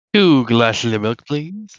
2 glasses of milk, please.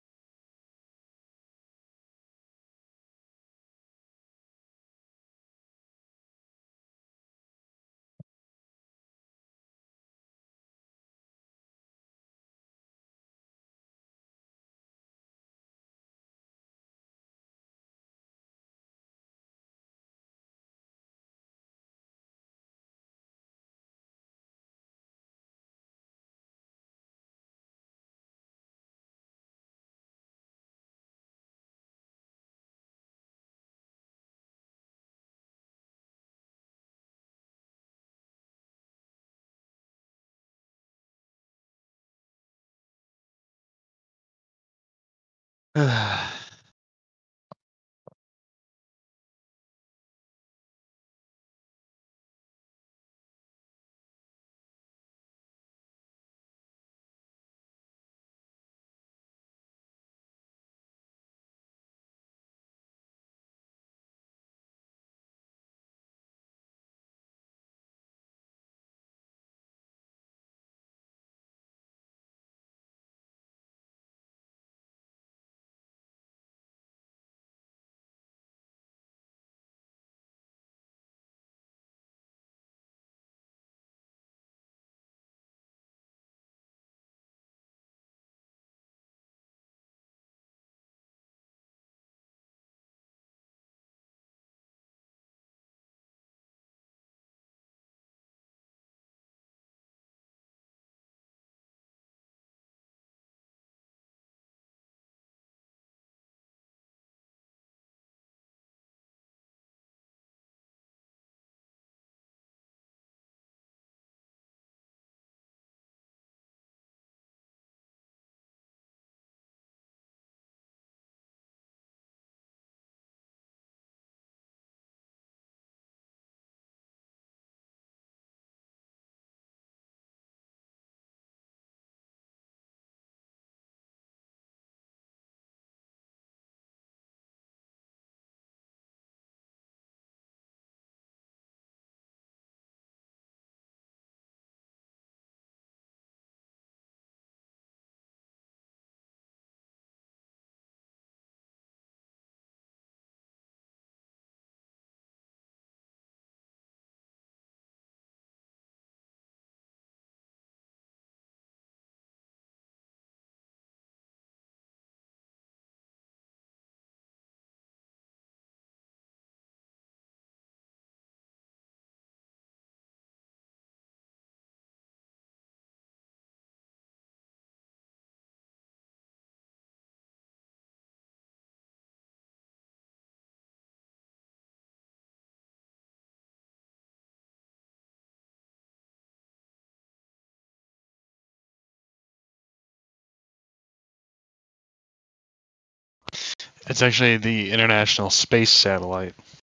It's actually the International Space Satellite.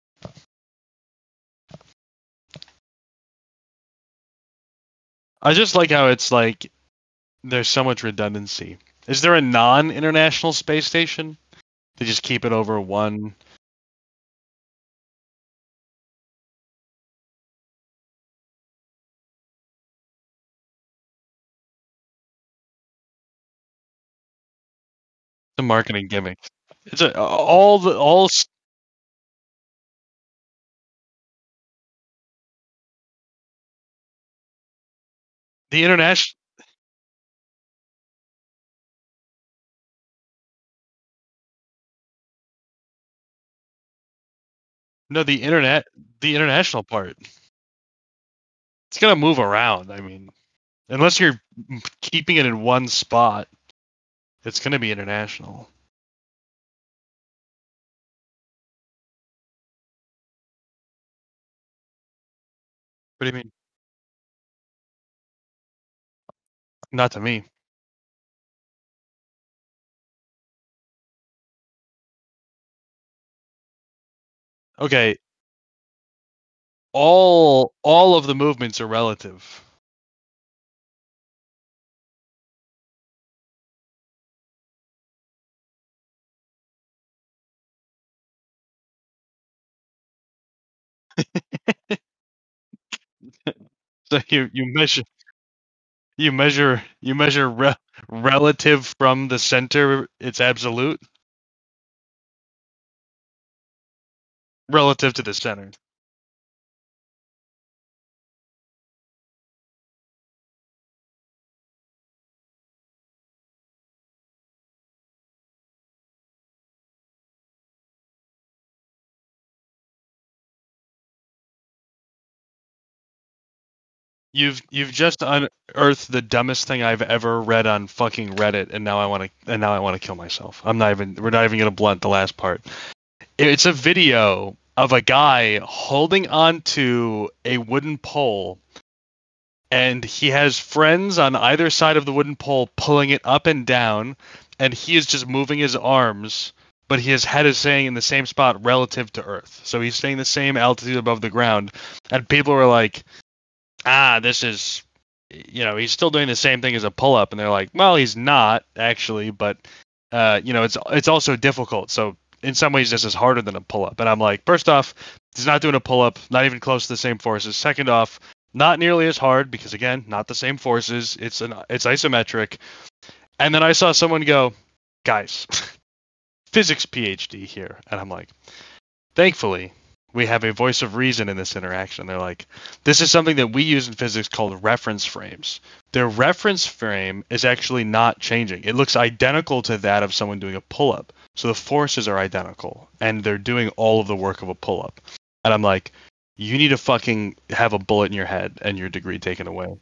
I just like how it's like there's so much redundancy. Is there a non-international space station? They just keep it over one. The marketing gimmick. It's the international. No, the international part. It's gonna move around. I mean, unless you're keeping it in one spot, it's gonna be international. What do you mean? Not to me. Okay, all of the movements are relative. So you measure relative from the center, it's absolute. Relative to the center. You've just unearthed the dumbest thing I've ever read on fucking Reddit, and now I want to kill myself. We're not even gonna blunt the last part. It's a video of a guy holding onto a wooden pole, and he has friends on either side of the wooden pole pulling it up and down, and he is just moving his arms, but his head is staying in the same spot relative to Earth. So he's staying the same altitude above the ground, and people are like, this is, he's still doing the same thing as a pull up, and they're like, well, he's not actually, but it's also difficult. So in some ways, this is harder than a pull up. And I'm like, first off, he's not doing a pull up, not even close to the same forces. Second off, not nearly as hard because again, not the same forces. It's isometric. And then I saw someone go, guys, physics PhD here, and I'm like, thankfully, we have a voice of reason in this interaction. They're like, this is something that we use in physics called reference frames. Their reference frame is actually not changing. It looks identical to that of someone doing a pull-up. So the forces are identical, and they're doing all of the work of a pull-up. And I'm like, you need to fucking have a bullet in your head and your degree taken away.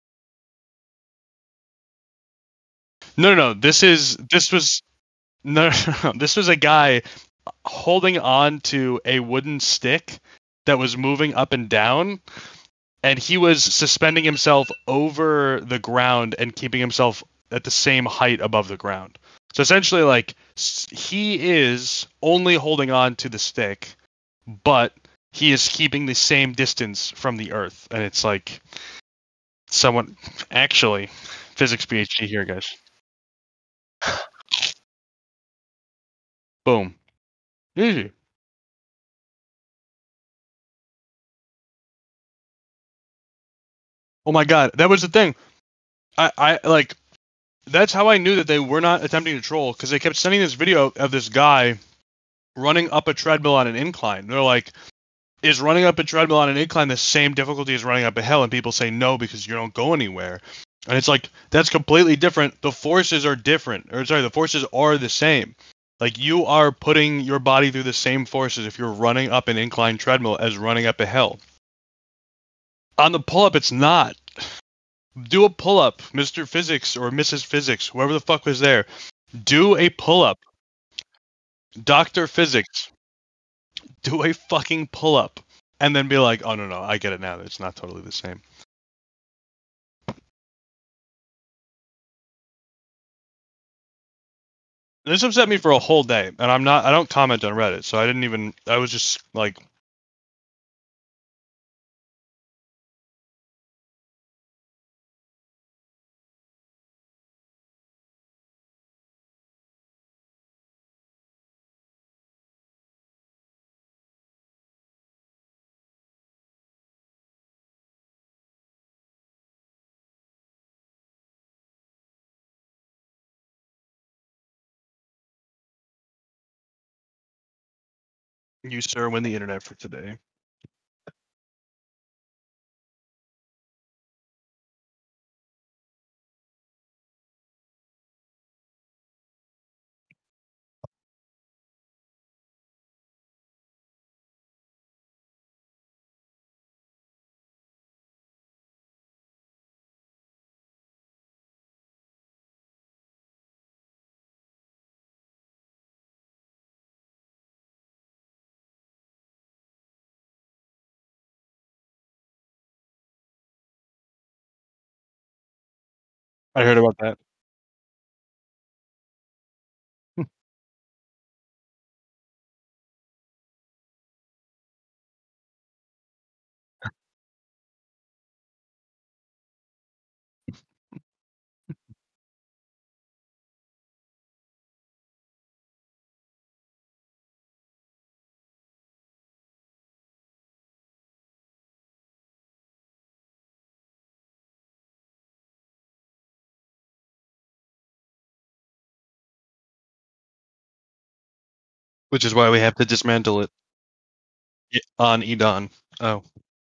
No. This was no, no. This was a guy holding on to a wooden stick that was moving up and down, and he was suspending himself over the ground and keeping himself at the same height above the ground. So essentially, like, he is only holding on to the stick, but he is keeping the same distance from the earth. And it's like someone actually physics PhD here, guys. Boom. Easy. Oh my god, that was the thing. I like that's how I knew that they were not attempting to troll because they kept sending this video of this guy running up a treadmill on an incline. They're like, is running up a treadmill on an incline the same difficulty as running up a hill? And people say no because you don't go anywhere. And it's like, that's completely different. The forces are different. Or sorry, the forces are the same. Like, you are putting your body through the same forces if you're running up an incline treadmill as running up a hill. On the pull up, it's not. Do a pull up, Mr. Physics or Mrs. Physics, whoever the fuck was there. Do a pull up. Dr. Physics, do a fucking pull up. And then be like, oh, no, I get it now. It's not totally the same. This upset me for a whole day, and I don't comment on Reddit, so I was just like, you, sir, win the internet for today. I heard about that. which is why we have to dismantle it on Edon. Oh,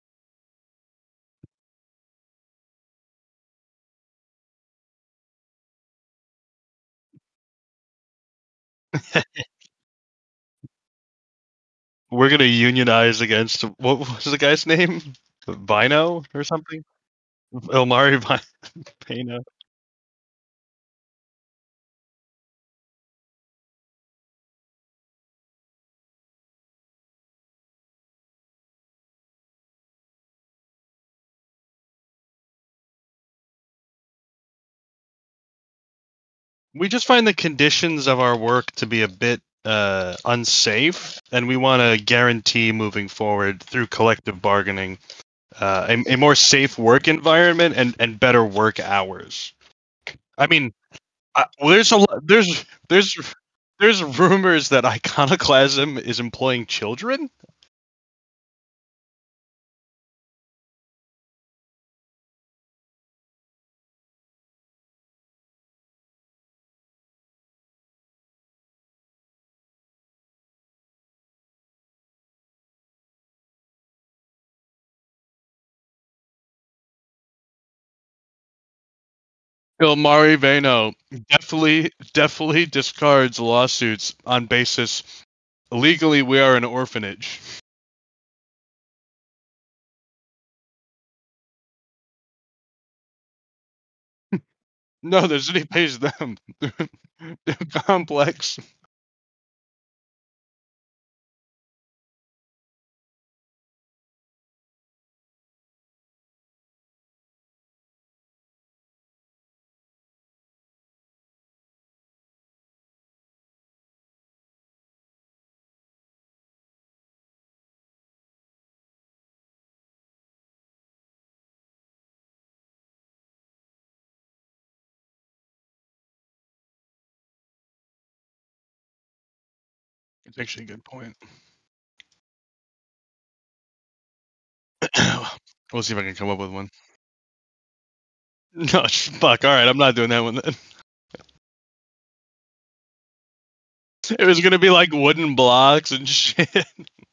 we're gonna unionize against what was the guy's name? Vino or something? Elmari Vino. We just find the conditions of our work to be a bit unsafe, and we want to guarantee moving forward through collective bargaining a more safe work environment and better work hours. I mean, well, there's rumors that Iconoclasm is employing children. Ilmari Vano definitely discards lawsuits on basis legally we are an orphanage. No, the city pays them. They're complex. It's actually a good point. We'll see if I can come up with one. No, fuck. All right, I'm not doing that one then. It was gonna be like wooden blocks and shit.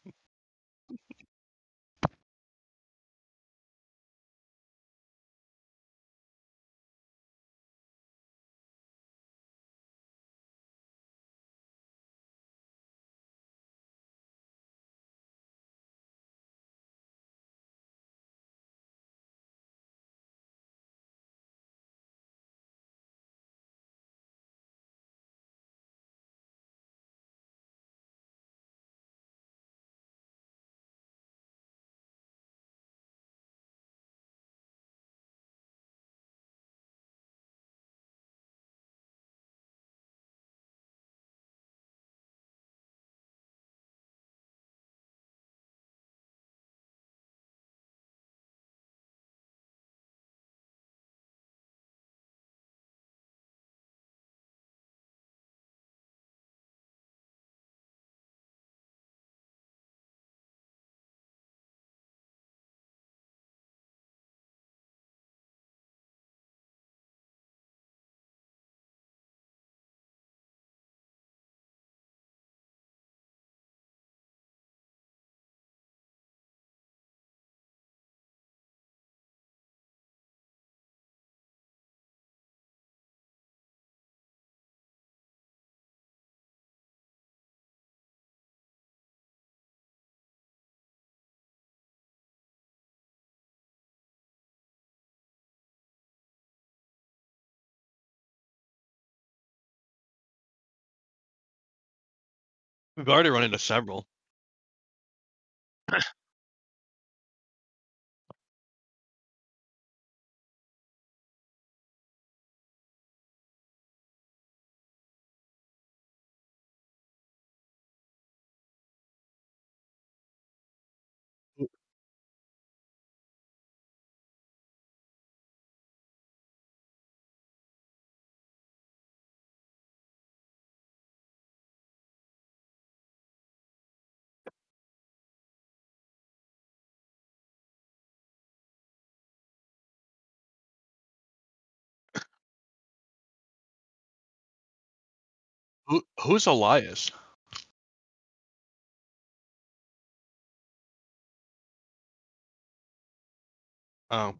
We've already run into several. Who's Elias? Oh.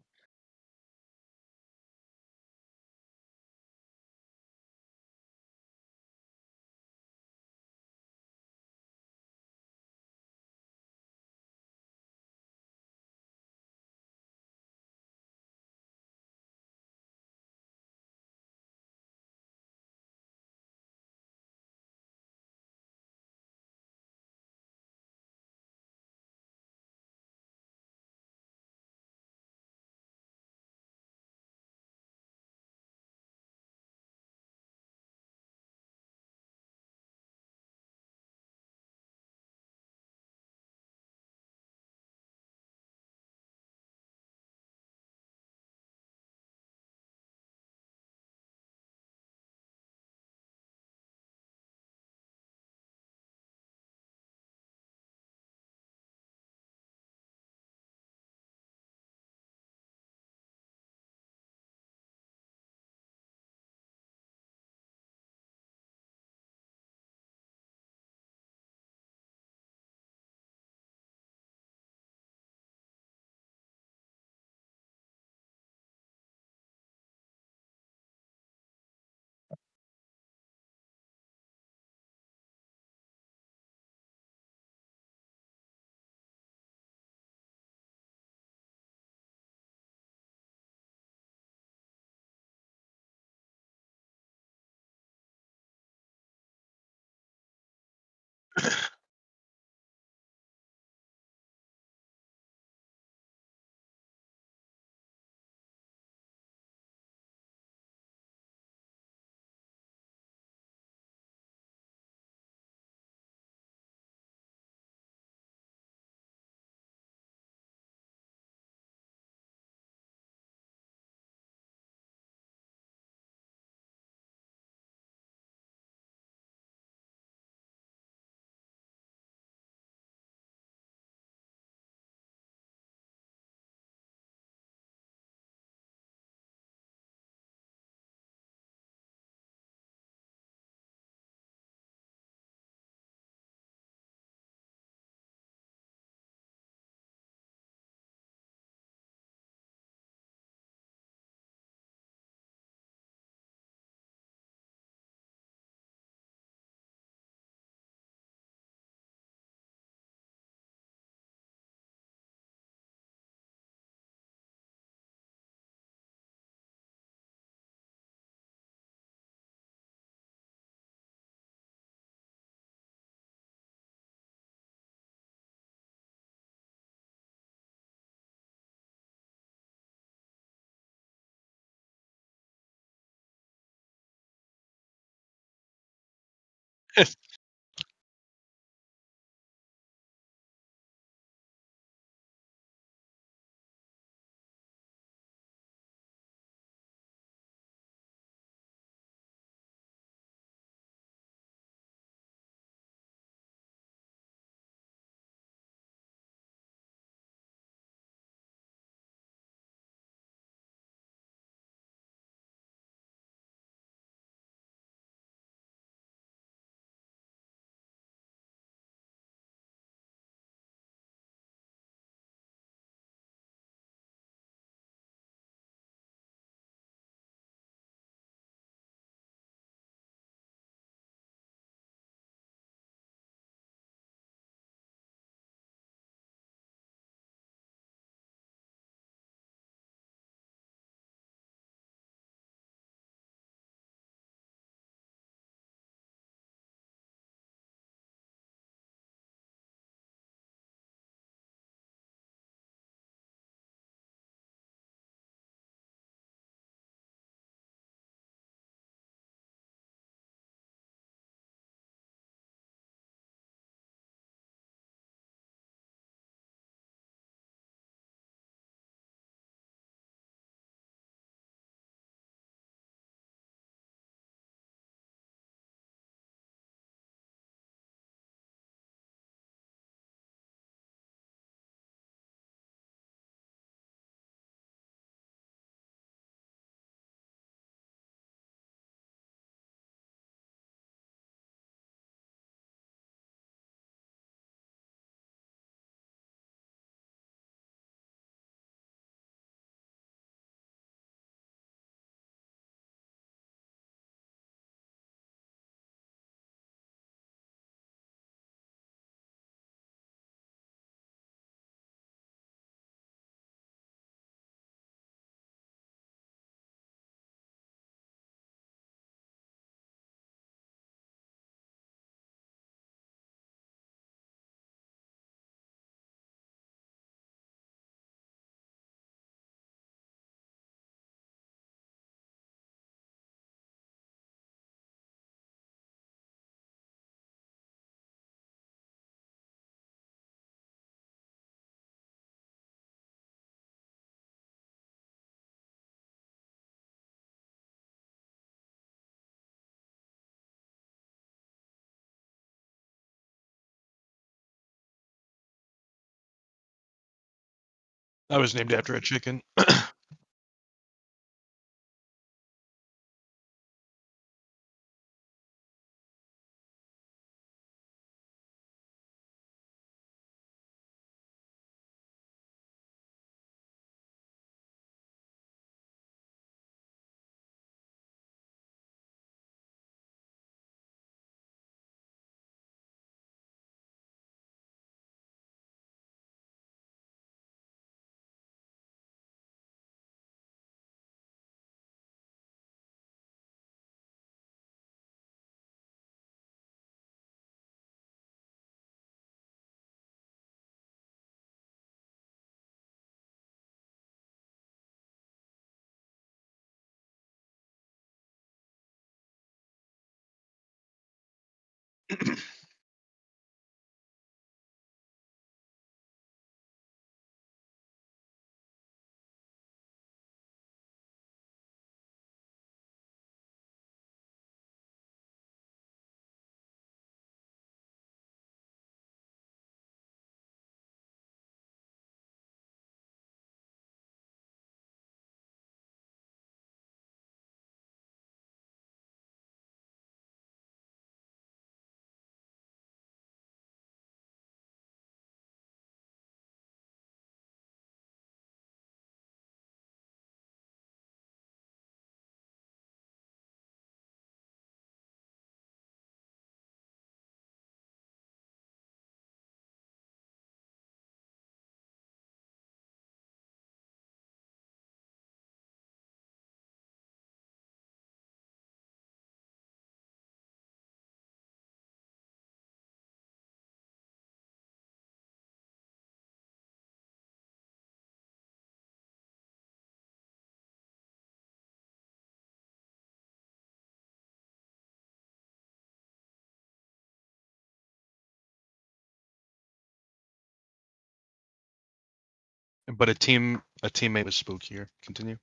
I was named after a chicken. But a teammate was spookier. Continue.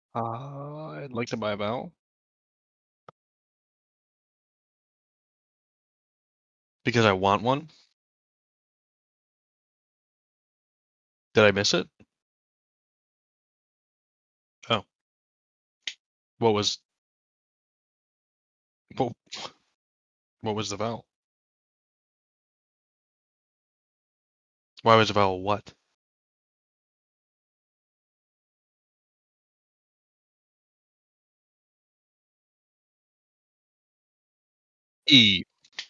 I'd like to buy a vowel. Because I want one. Did I miss it? Oh, what was what, what was the vowel? Why was the vowel what? E.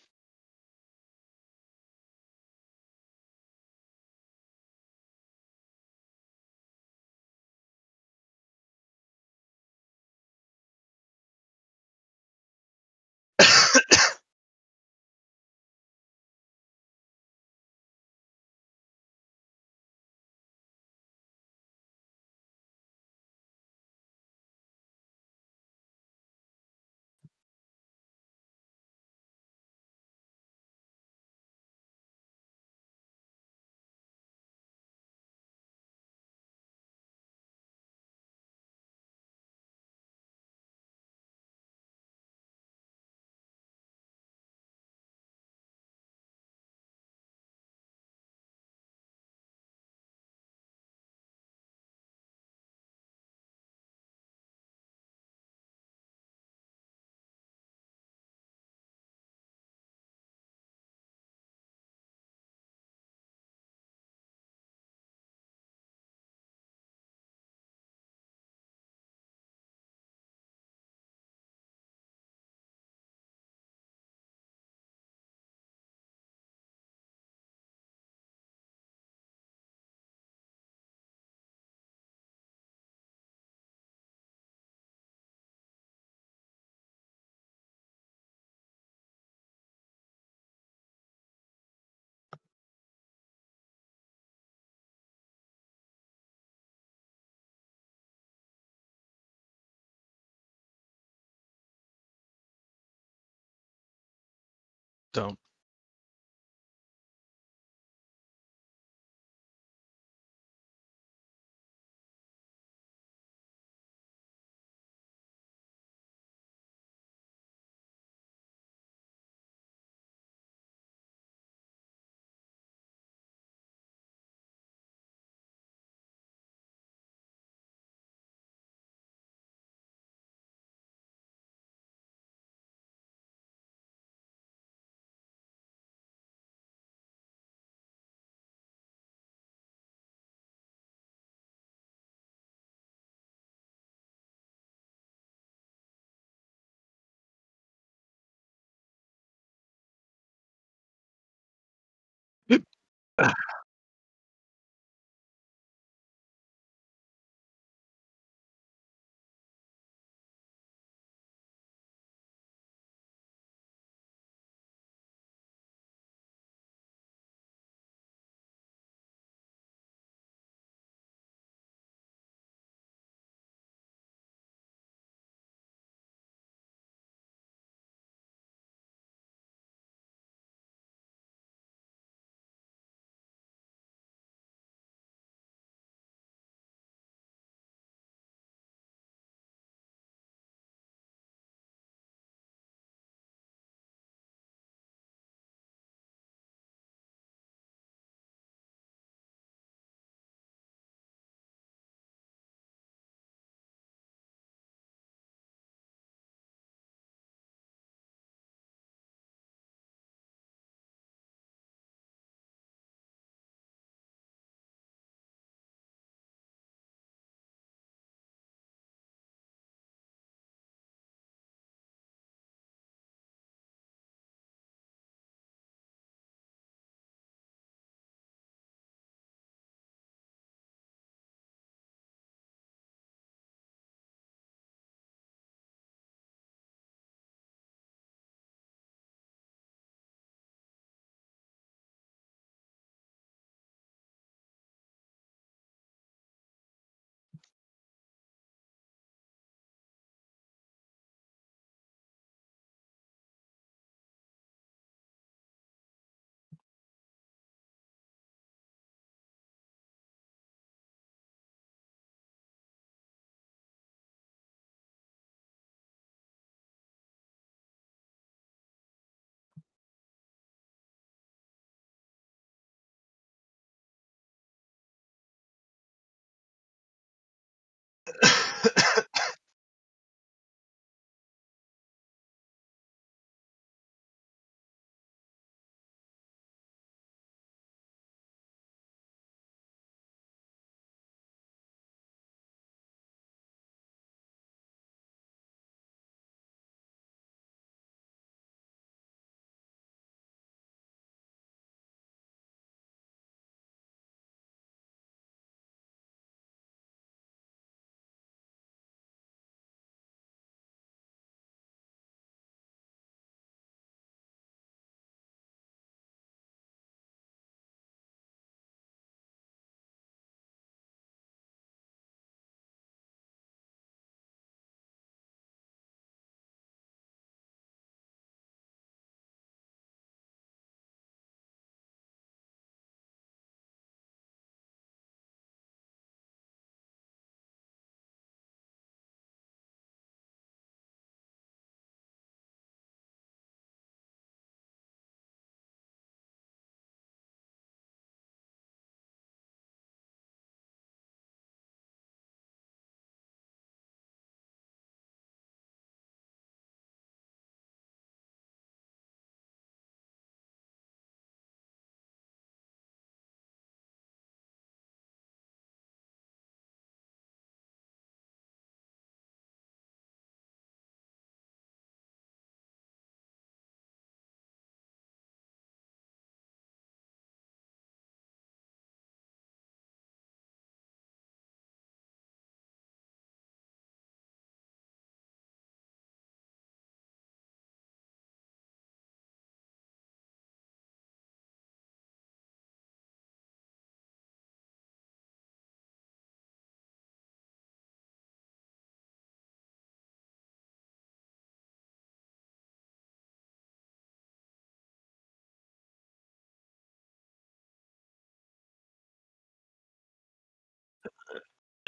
Don't.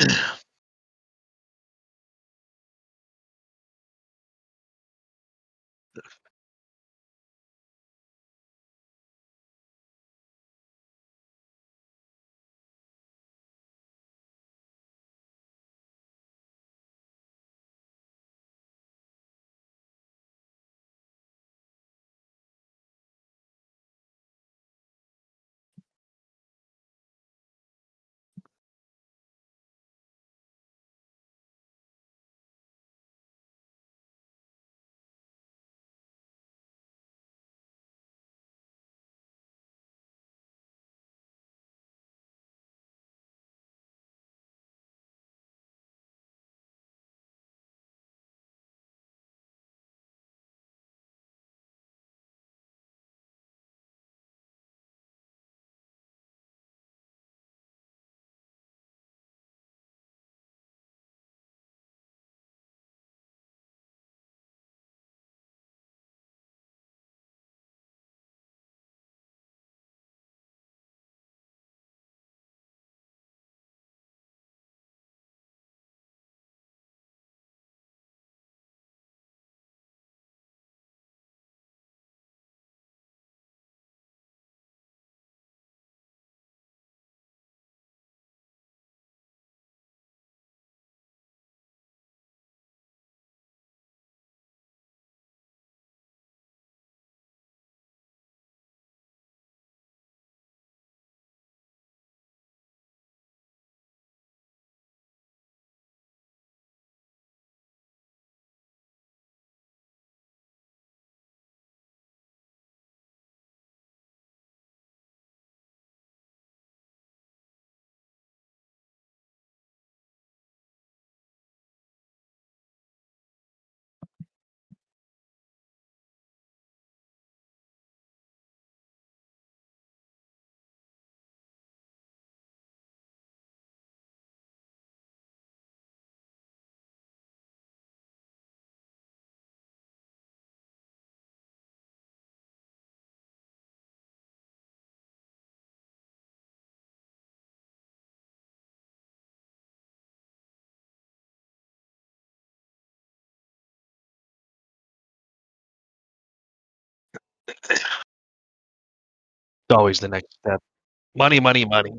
Always the next step. Money, money, money.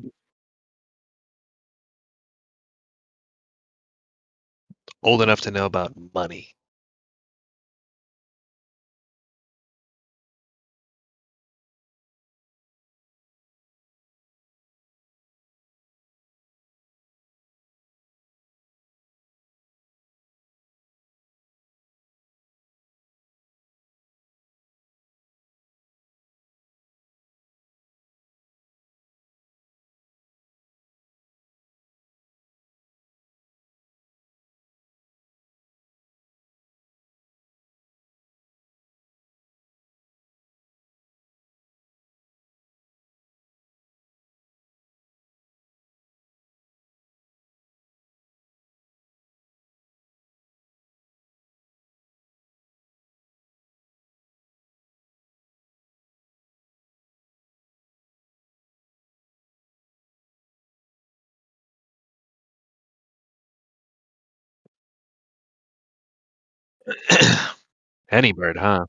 Old enough to know about money. Any bird, huh?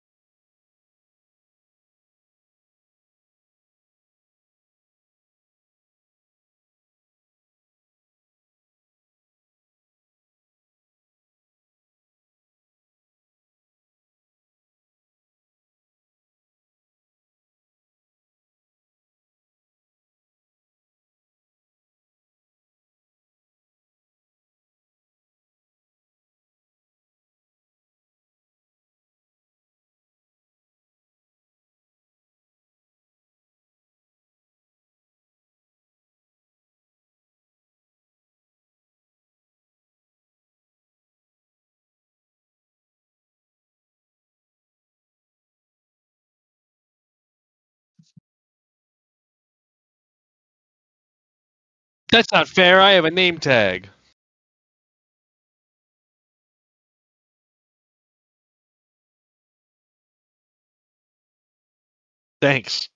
That's not fair. I have a name tag. Thanks.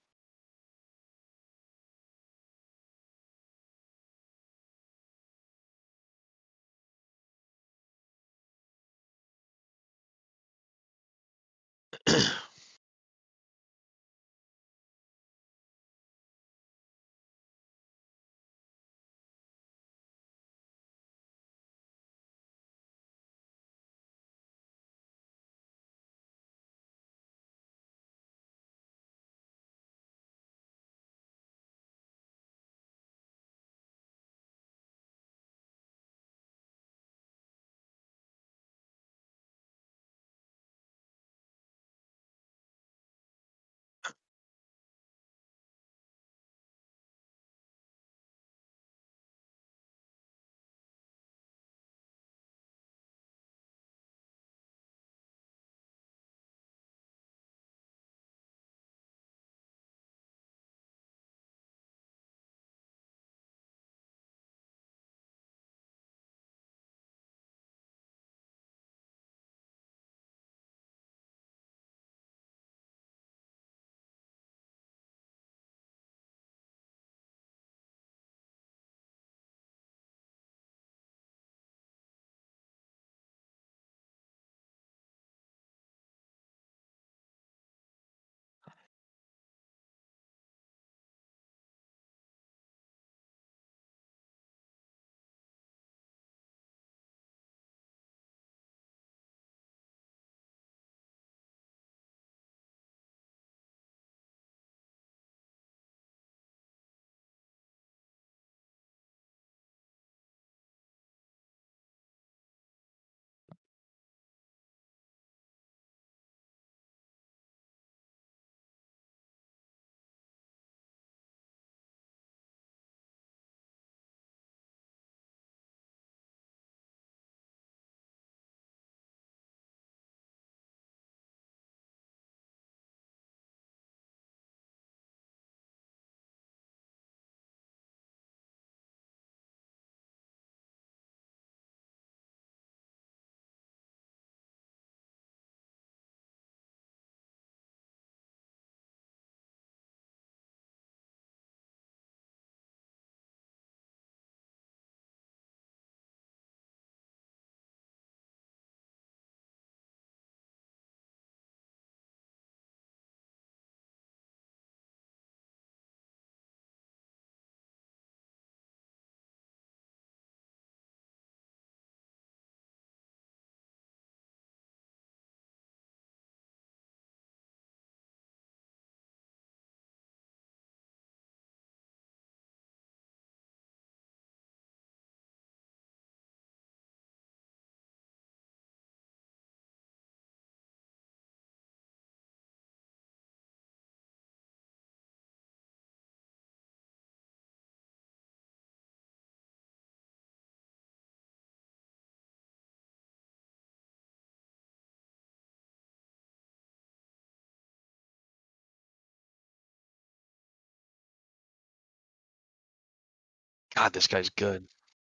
God, this guy's good.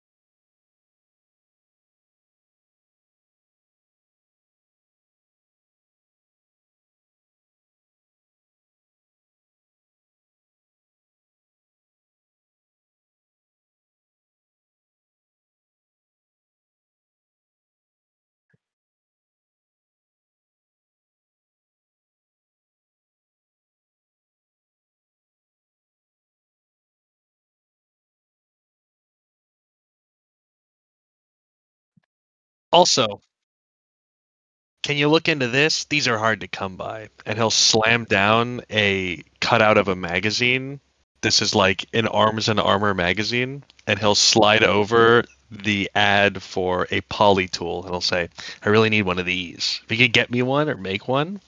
Also, can you look into this? These are hard to come by. And he'll slam down a cutout of a magazine. This is like an Arms and Armor magazine, and he'll slide over the ad for a poly tool, and he'll say, "I really need one of these. If you could get me one or make one."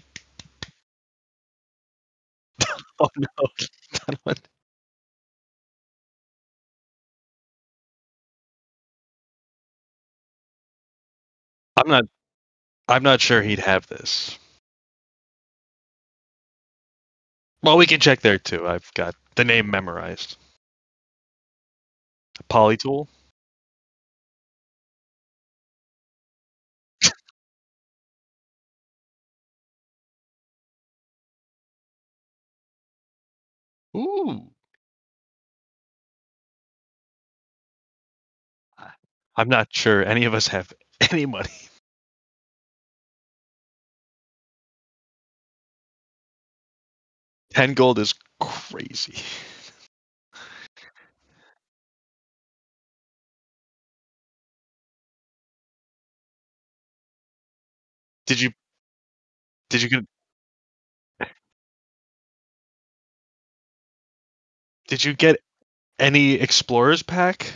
Oh no, that one. I'm not. I'm not sure he'd have this. Well, we can check there too. I've got the name memorized. Poly tool. Ooh. I'm not sure any of us have any money. 10 gold is crazy. Did you did you get did you get any explorers pack?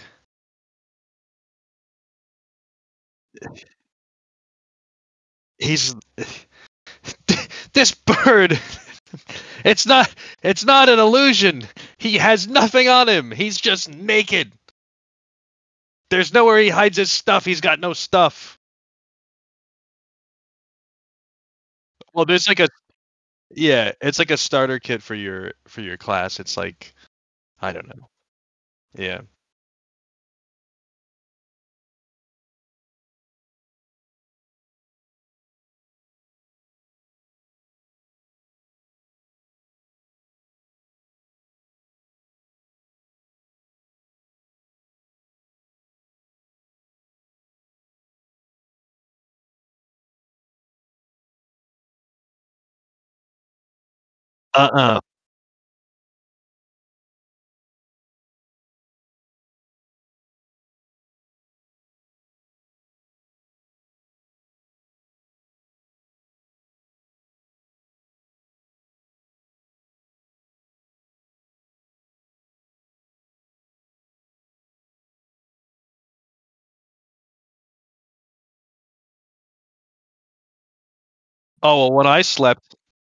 He's this bird. It's not it's not an illusion. He has nothing on him. He's just naked. There's nowhere he hides his stuff. He's got no stuff. Well, there's like a yeah, it's like a starter kit for your class. It's like I don't know. Yeah. Uh-uh. Oh well, when I slept,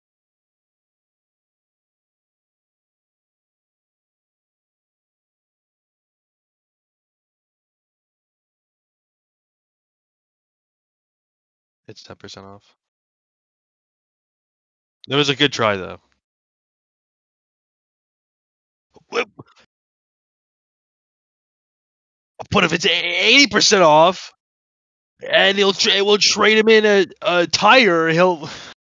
it's 10% off. It was a good try though. But if it's 80% off, and we'll trade him in a tire, he'll.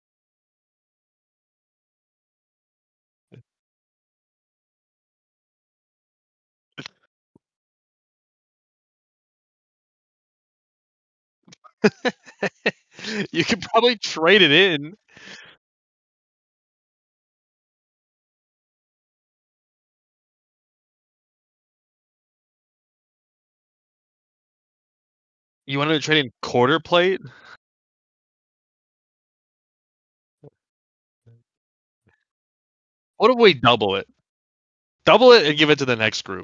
You could probably trade it in. You wanted to trade in quarter plate? What if we double it? Double it and give it to the next group.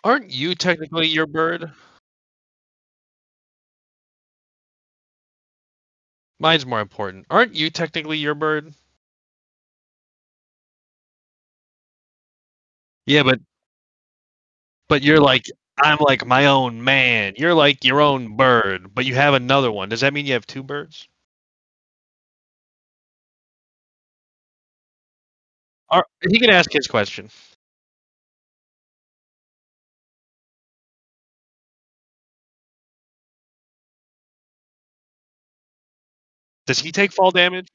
Aren't you technically your bird? Mine's more important. Aren't you technically your bird? Yeah, but you're like I'm like my own man. You're like your own bird, but you have another one. Does that mean you have two birds? He can ask his question. Does he take fall damage?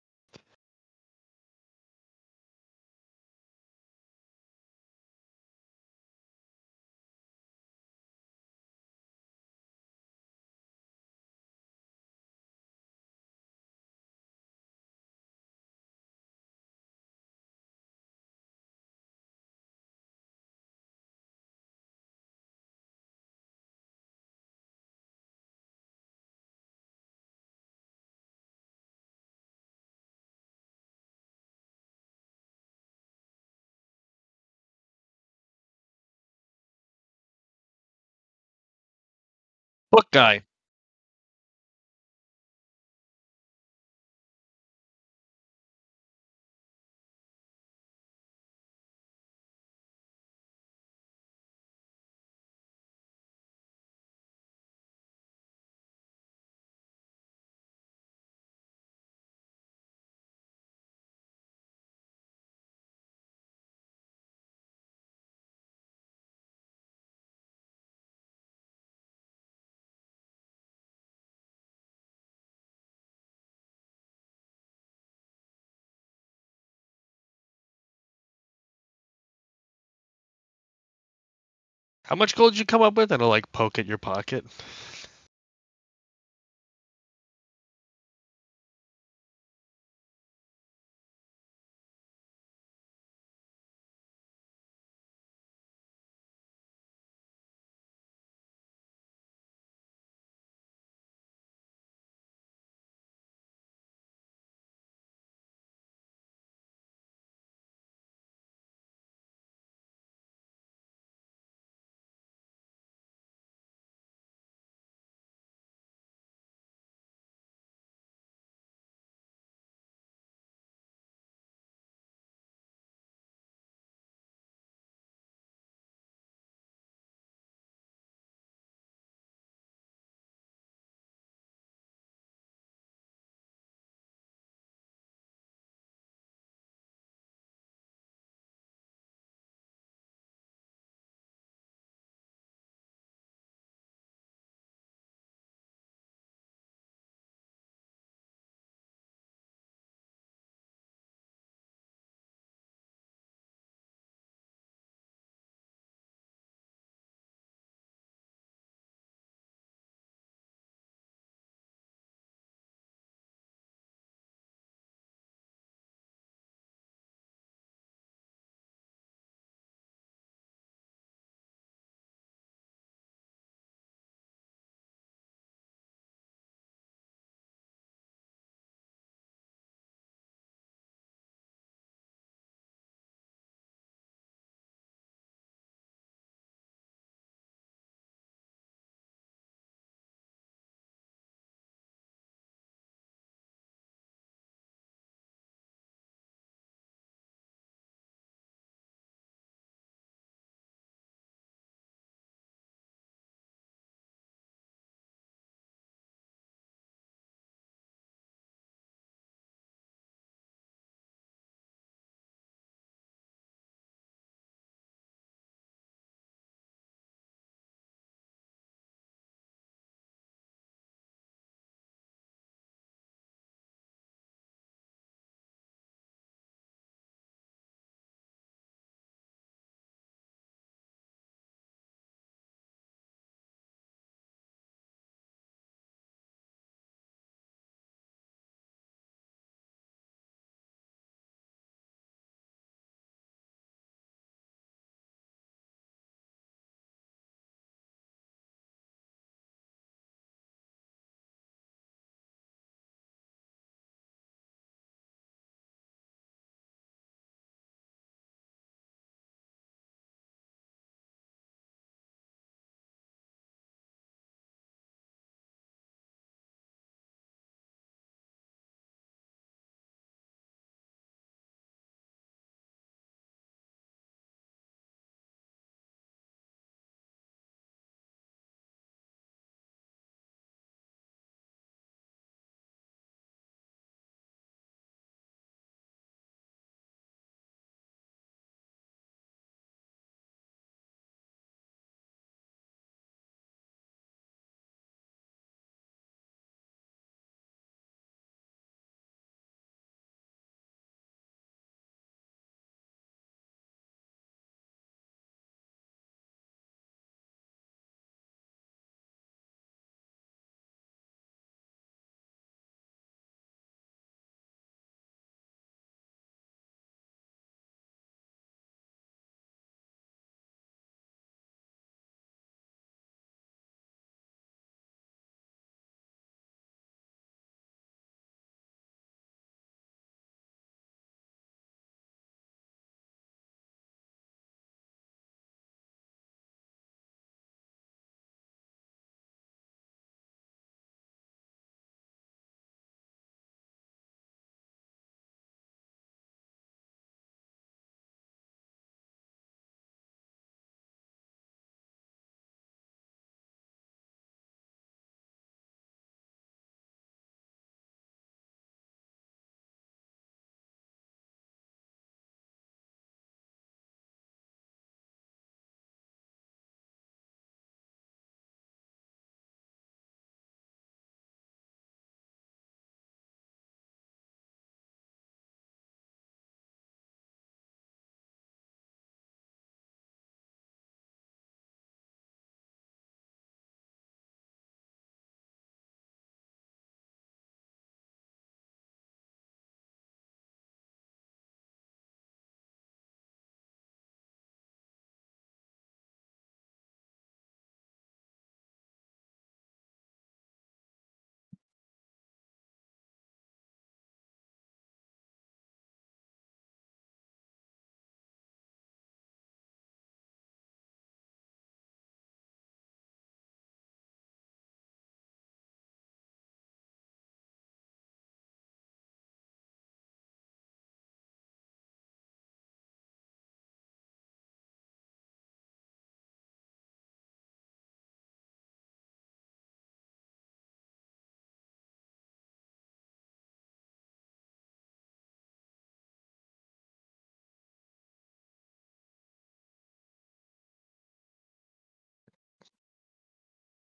Book guy. How much gold did you come up with? And I'll like poke at your pocket.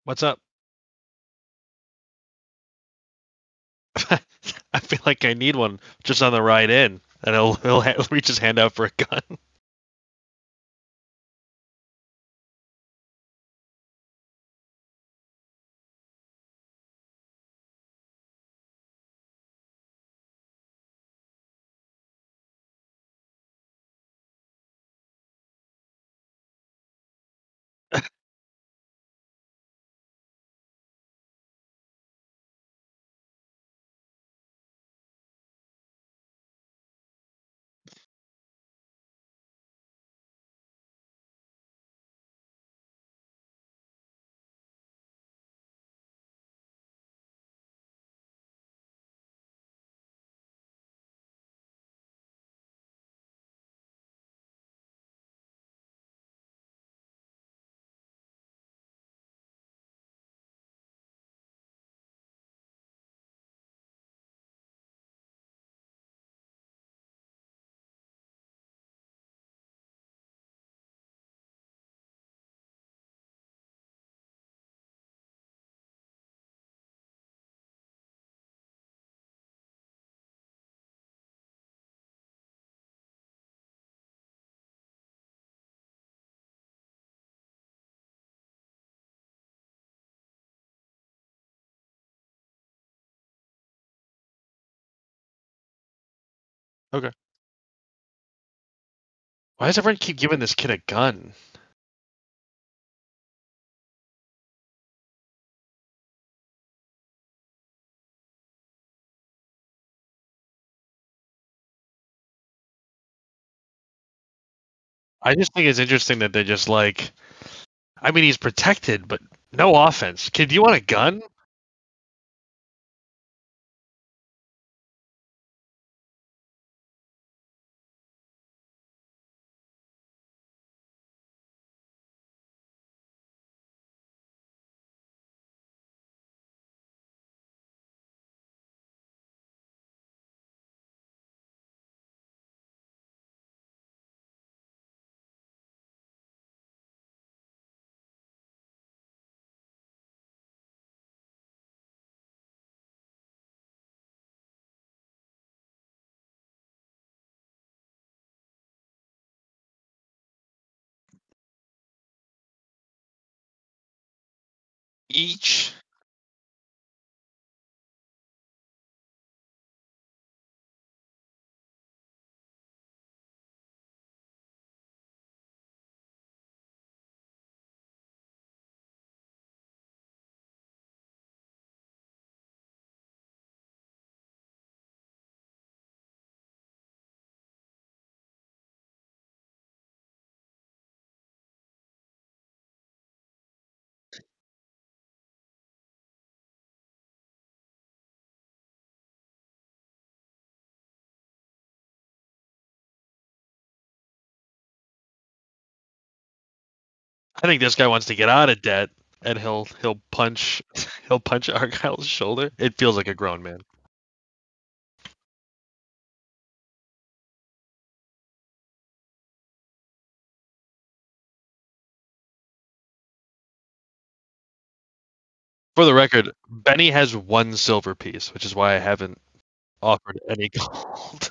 What's up? I feel like I need one just on the ride in, and he'll reach his hand out for a gun. Okay. Why does everyone keep giving this kid a gun? I just think it's interesting that they're just like, I mean, he's protected, but no offense. Kid, do you want a gun? Each. I think this guy wants to get out of debt, and he'll punch he'll punch Argyle's shoulder. It feels like a grown man. For the record, Benny has one silver piece, which is why I haven't offered any gold.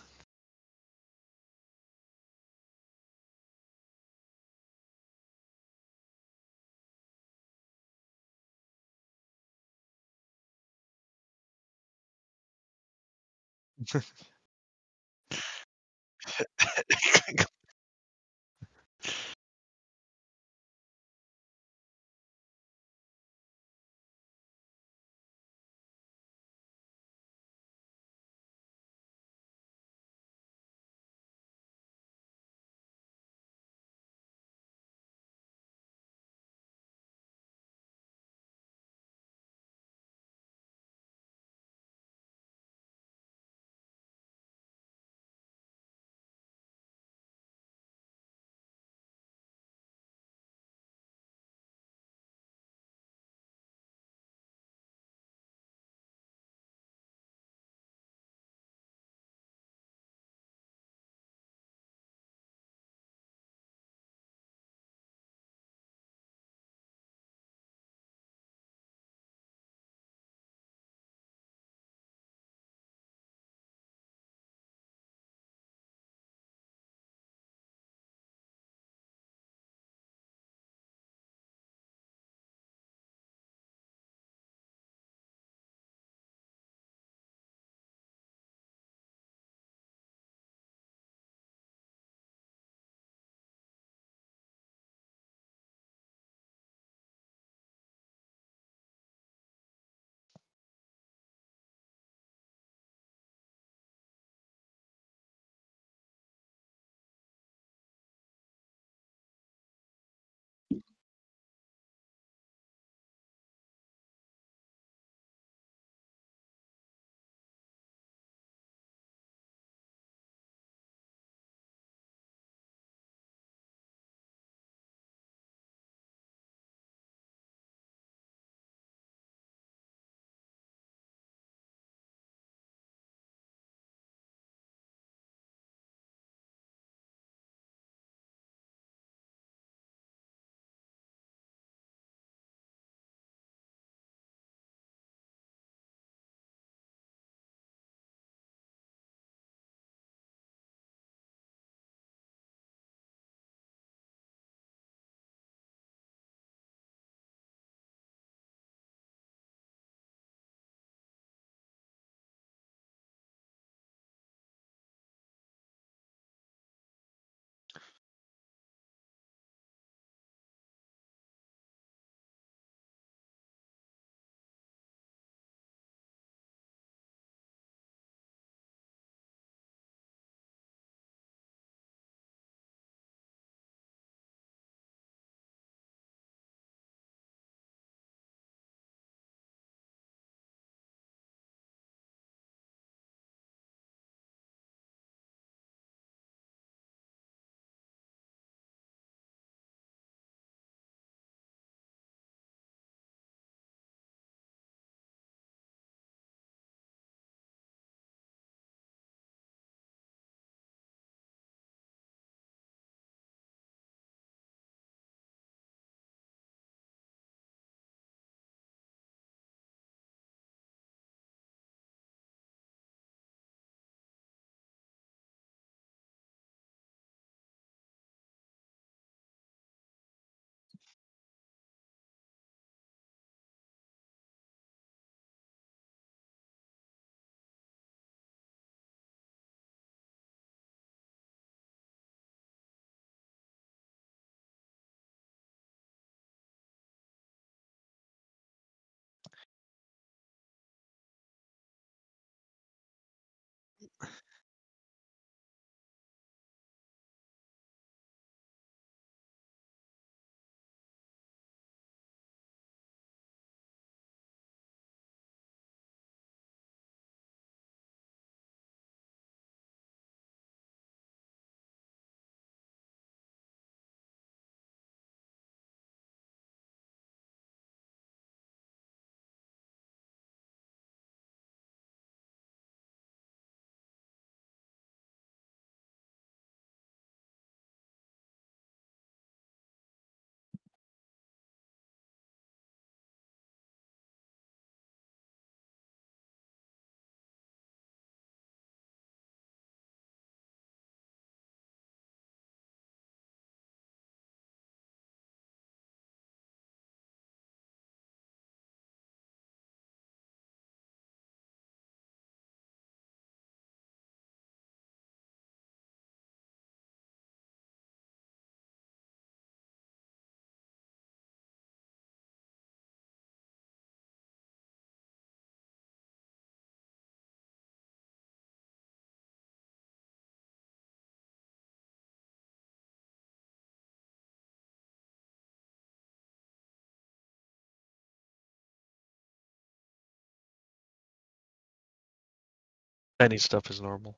Any stuff is normal.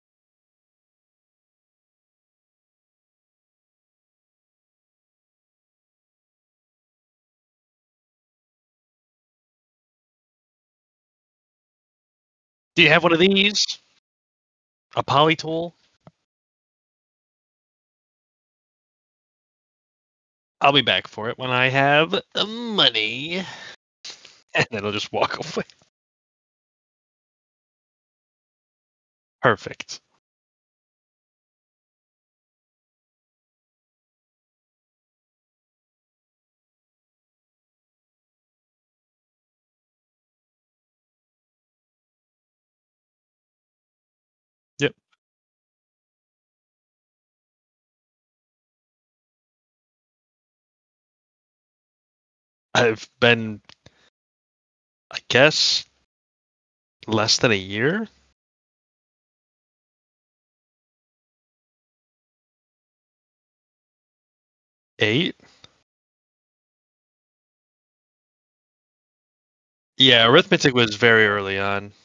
Do you have one of these? A poly tool? I'll be back for it when I have the money. And then I'll just walk away. Perfect. Yep. I've been, I guess, less than a year. 8. Yeah, arithmetic was very early on.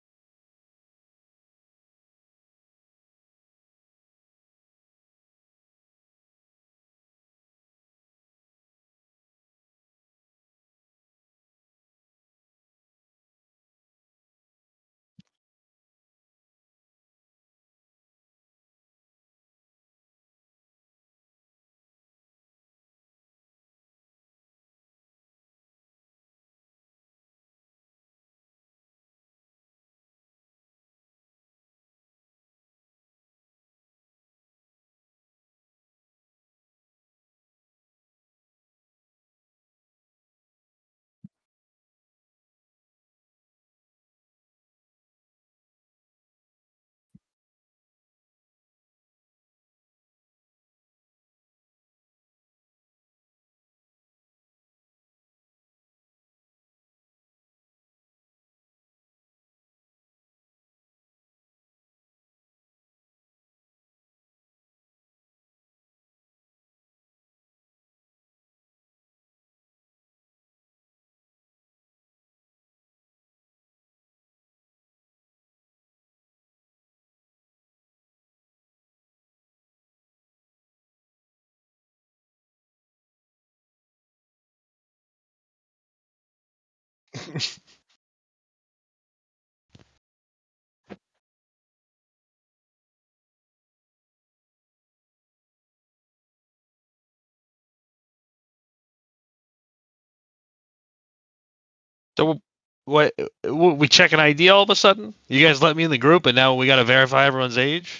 So what? We check an ID all of a sudden? You guys let me in the group, and now we got to verify everyone's age?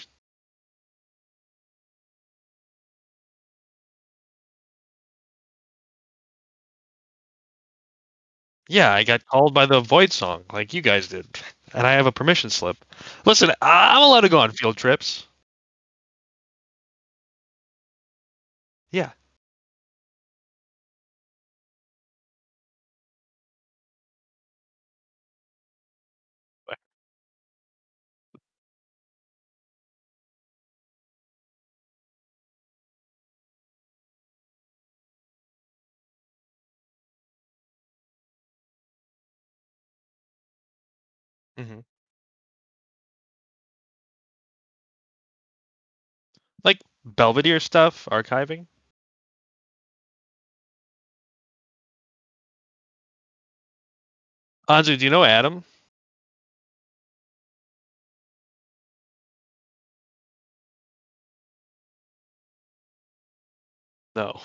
Yeah, I got called by the Void song, like you guys did, and I have a permission slip. Listen, I'm allowed to go on field trips. Yeah. Hmm. Like Belvedere stuff, archiving. Anzu, do you know Adam? No.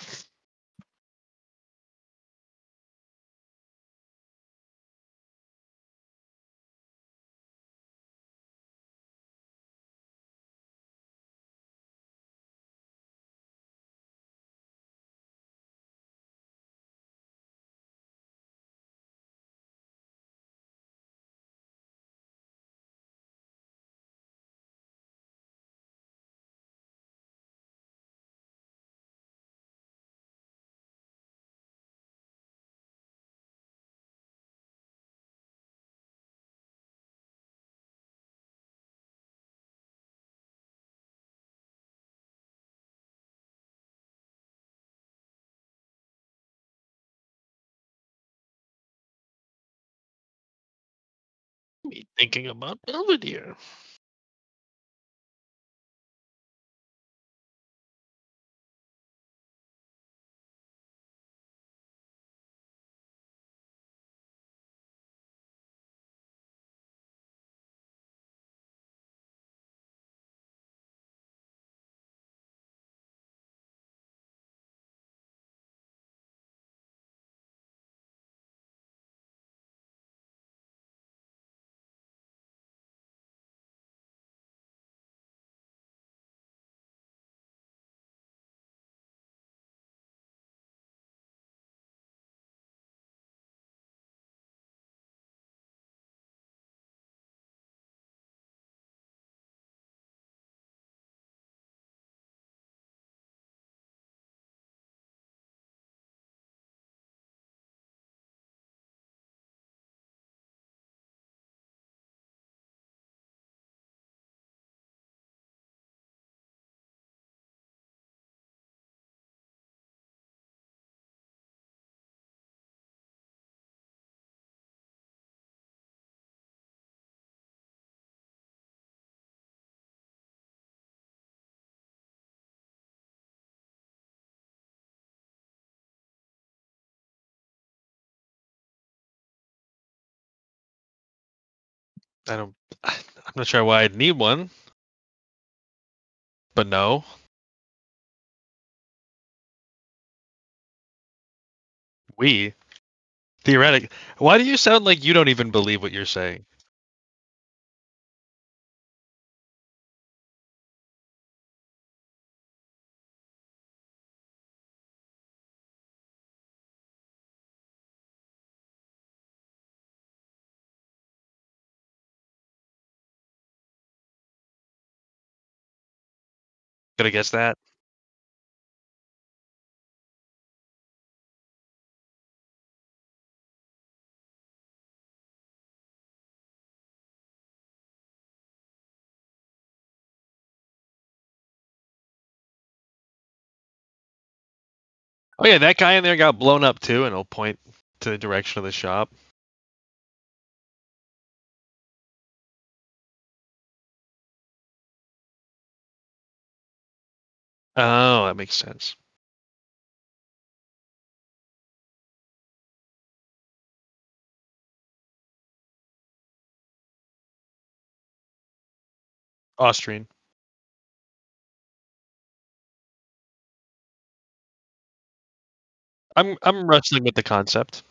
Me thinking about Belvedere. I don't. I'm not sure why I'd need one, but no. We theoretic. Why do you sound like you don't even believe what you're saying? Could I guess that? Oh yeah, that guy in there got blown up too, and he'll point to the direction of the shop. Oh, that makes sense. Austrian. I'm wrestling with the concept.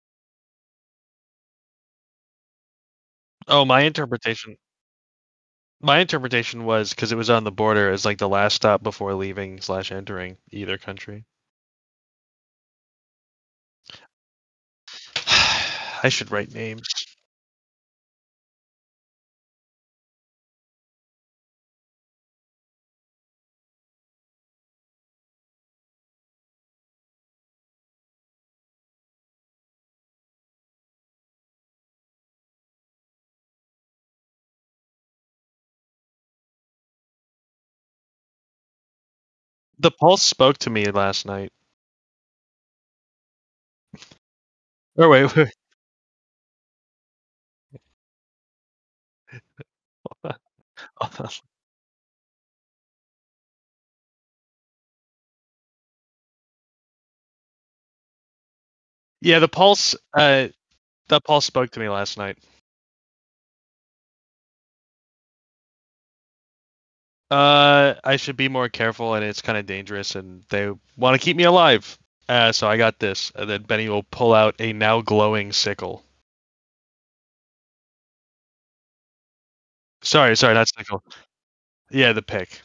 Oh, my interpretation. My interpretation was because it was on the border as like the last stop before leaving slash entering either country. I should write names. The Pulse spoke to me last night. Oh wait. Yeah, the Pulse. The Pulse spoke to me last night. I should be more careful, and it's kind of dangerous, and they want to keep me alive. So I got this. And then Benny will pull out a now glowing sickle. Sorry, not sickle. Yeah, the pick.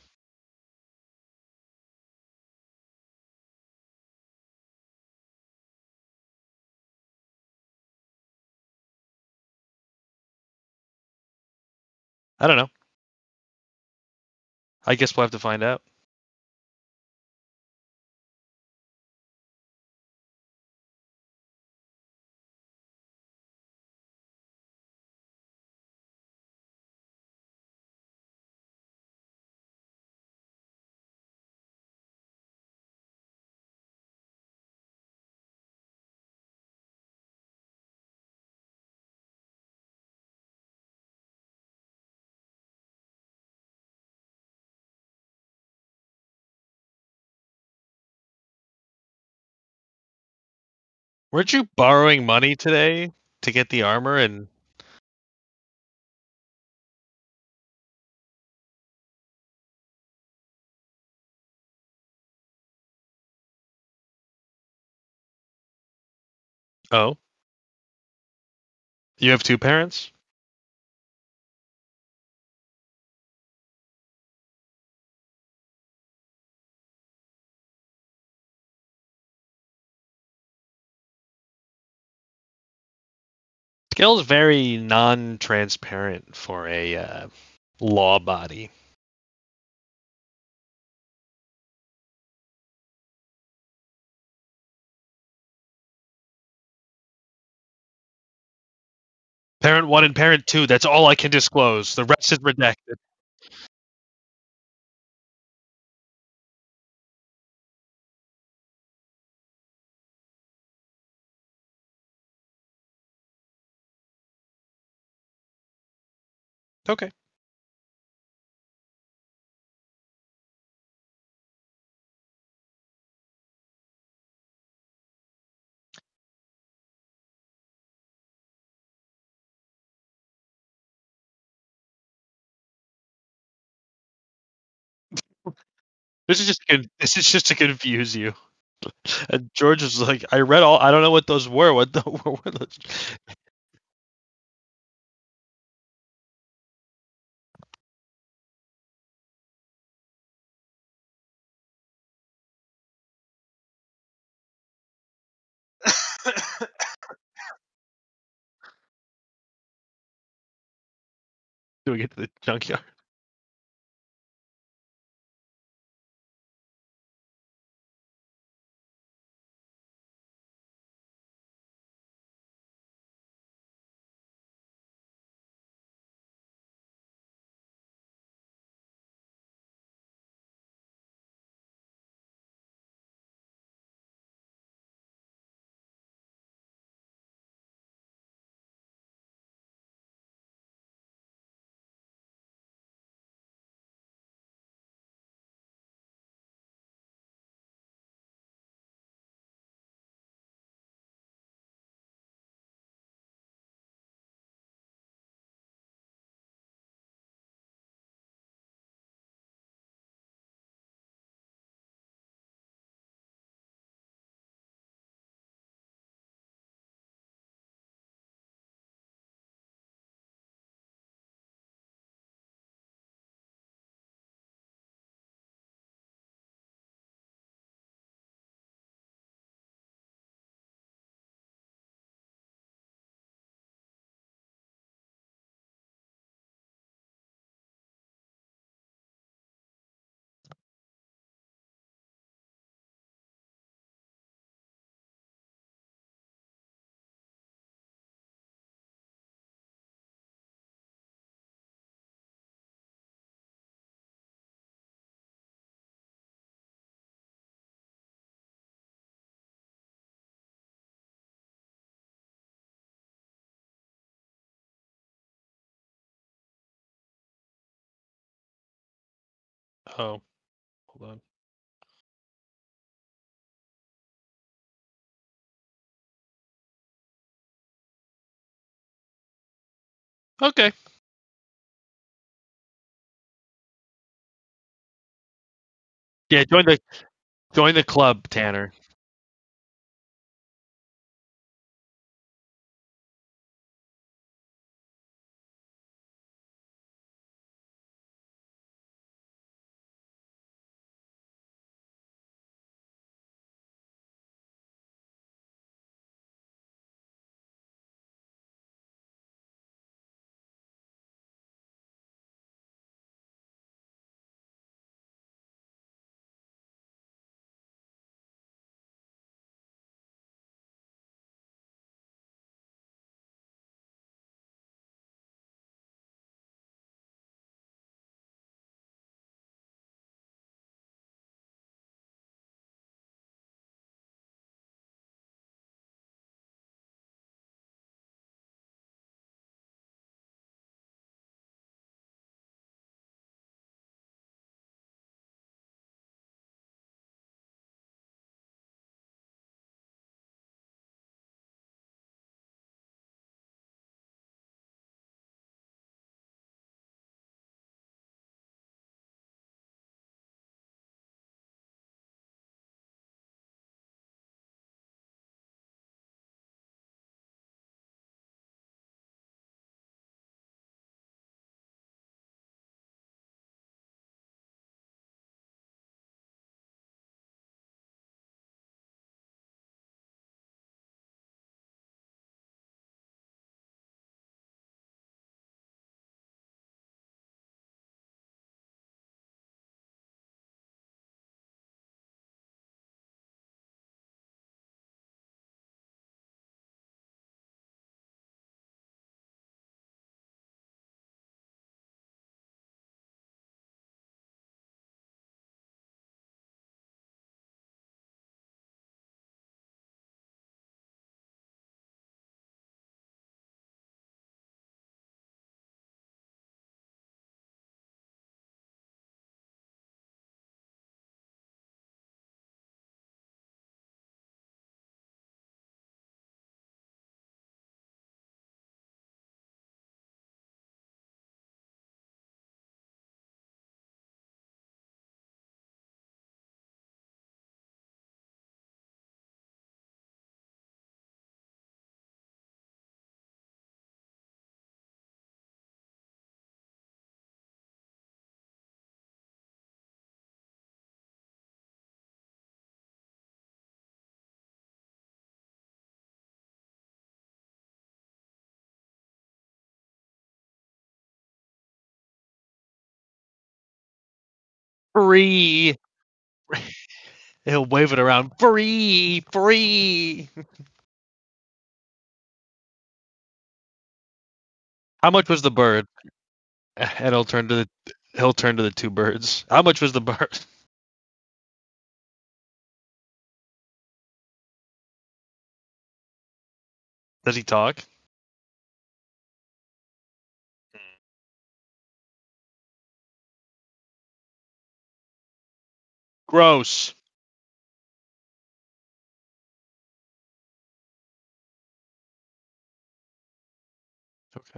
I don't know. I guess we'll have to find out. Weren't you borrowing money today to get the armor? And oh, you have two parents? Scale's very non-transparent for a law body. Parent one and parent two. That's all I can disclose. The rest is redacted. Okay. This is just to confuse you. And George was like, I read all. I don't know what those were. What were those? Do we get to the junkyard? Oh, hold on. Okay. Yeah, join the club, Tanner. Free. He'll wave it around. Free, free. How much was the bird? And he'll turn to the two birds. How much was the bird? Does he talk? Gross. Okay.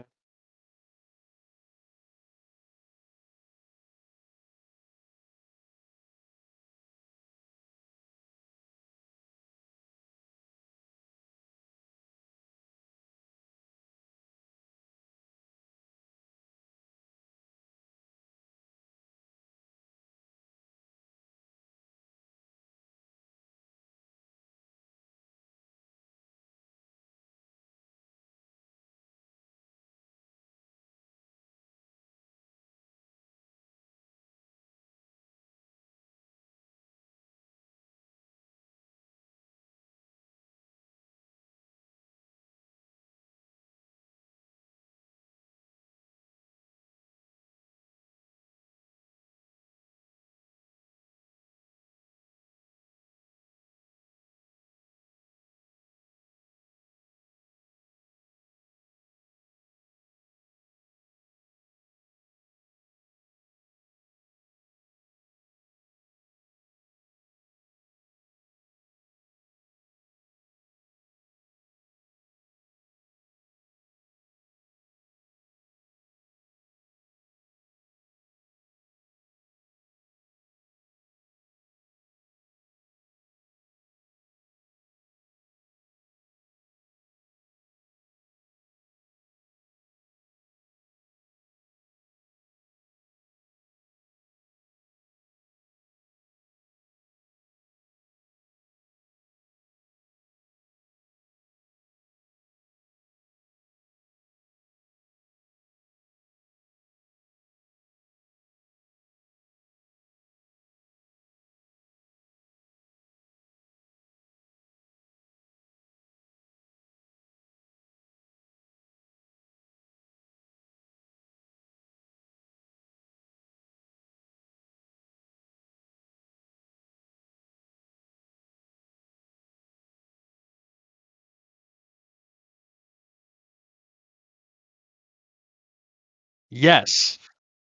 Yes.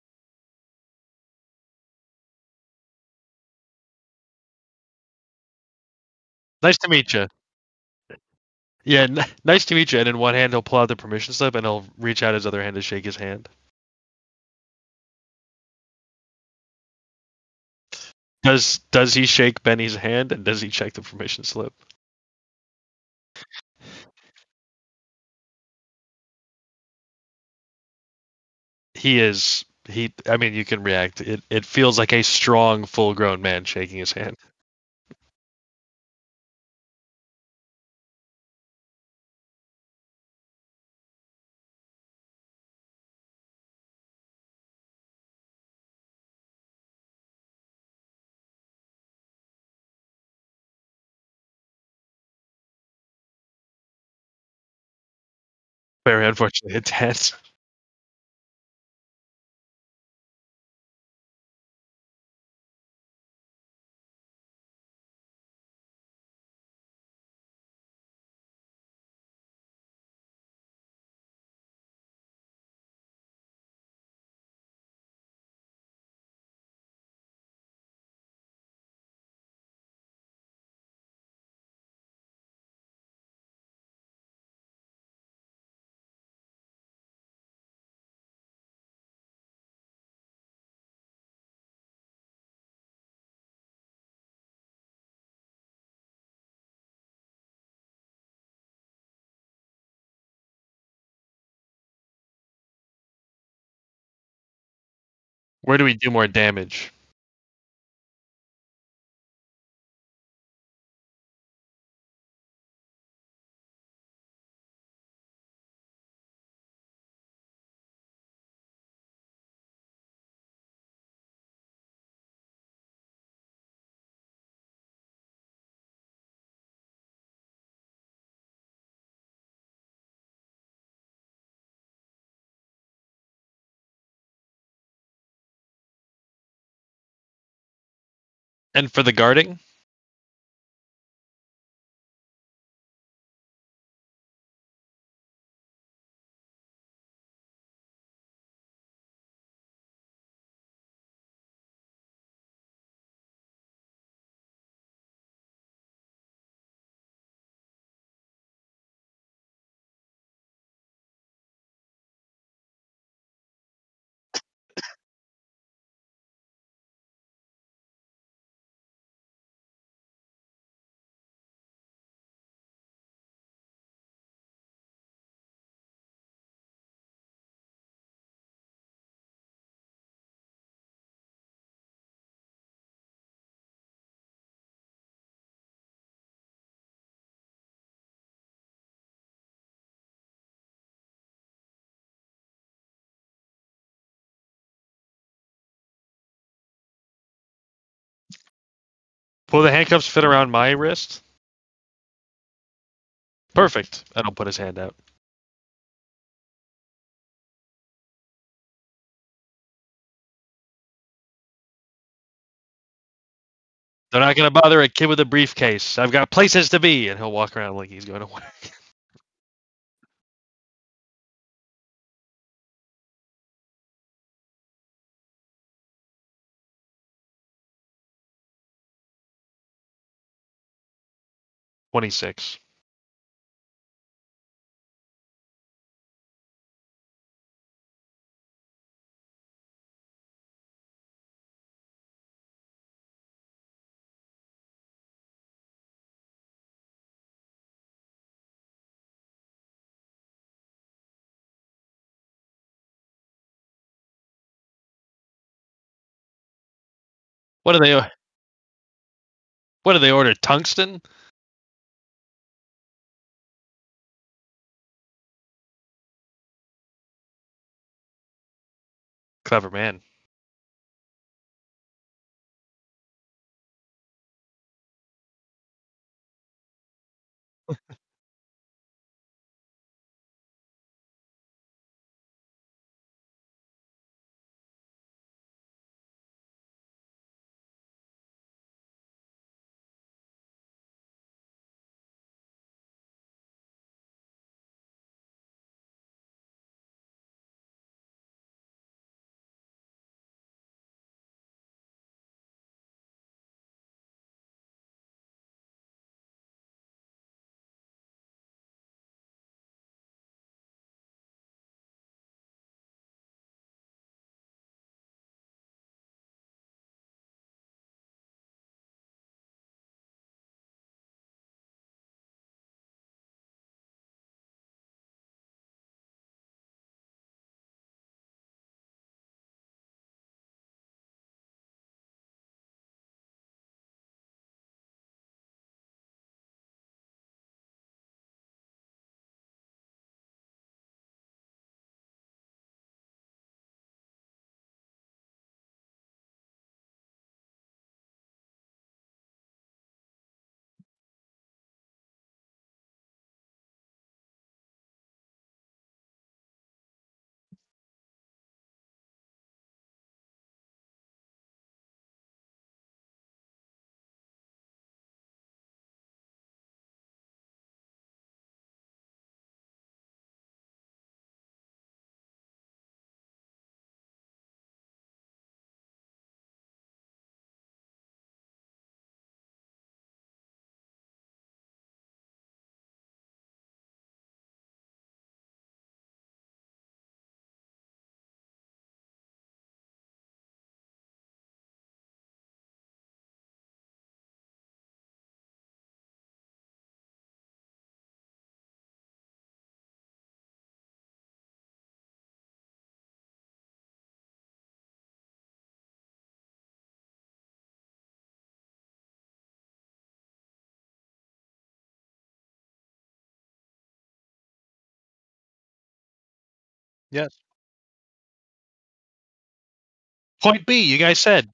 Nice to meet you. Yeah, nice to meet you. And in one hand, he'll pull out the permission slip, and he'll reach out his other hand to shake his hand. Does he shake Benny's hand, and does he check the permission slip? He is. He. I mean, you can react. It feels like a strong, full-grown man shaking his hand. Very unfortunately intense. Where do we do more damage? And for the guarding, will the handcuffs fit around my wrist? Perfect. And I'll put his hand out. They're not gonna bother a kid with a briefcase. I've got places to be, and he'll walk around like he's going to work. 26. What do they? What do they order? Tungsten? Clever man. Yes. Point B, you guys said.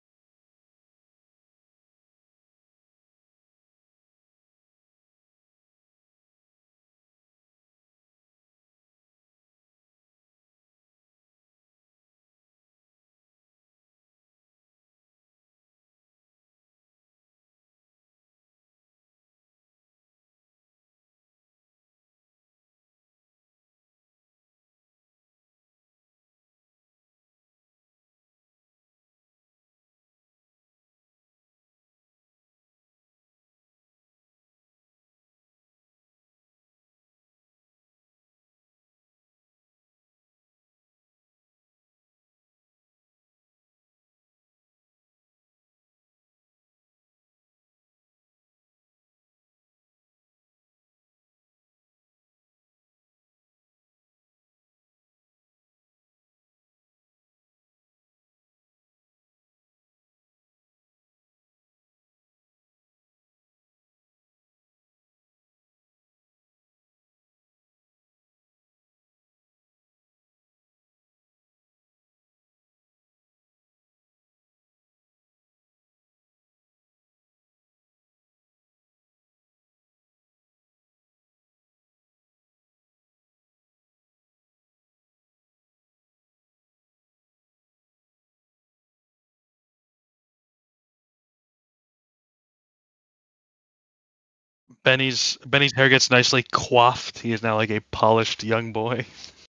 Benny's hair gets nicely coiffed. He is now like a polished young boy.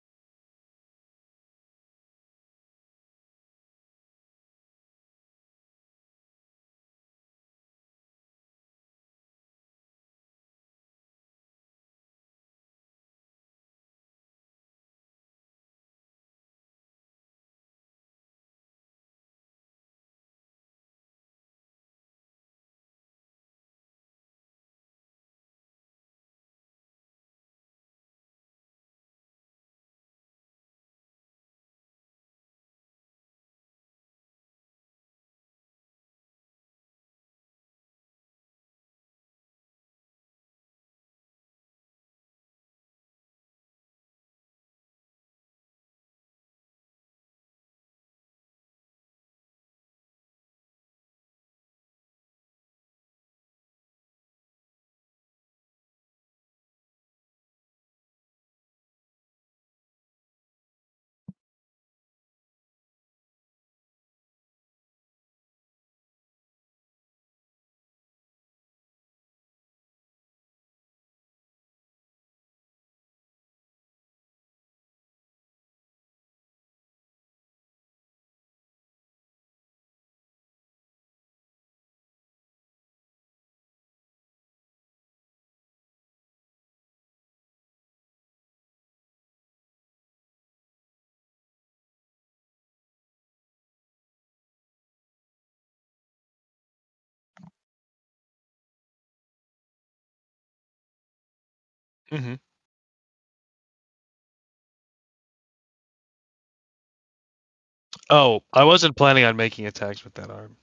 Hmm. Oh, I wasn't planning on making attacks with that arm.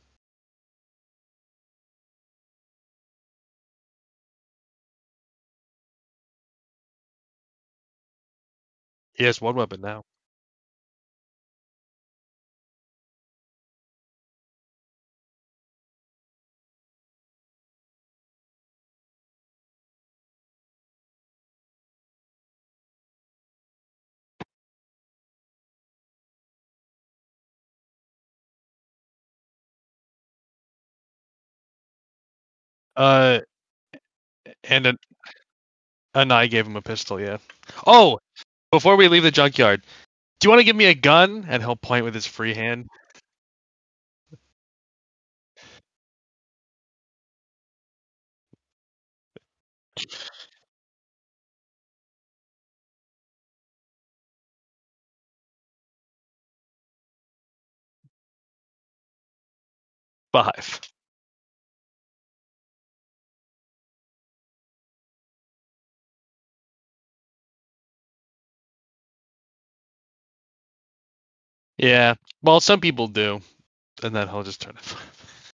He has one weapon now. Uh, and an I gave him a pistol. Yeah. Oh, before we leave the junkyard, do you want to give me a gun? And he'll point with his free hand. 5. Yeah. Well, some people do, and then he'll just turn it 5.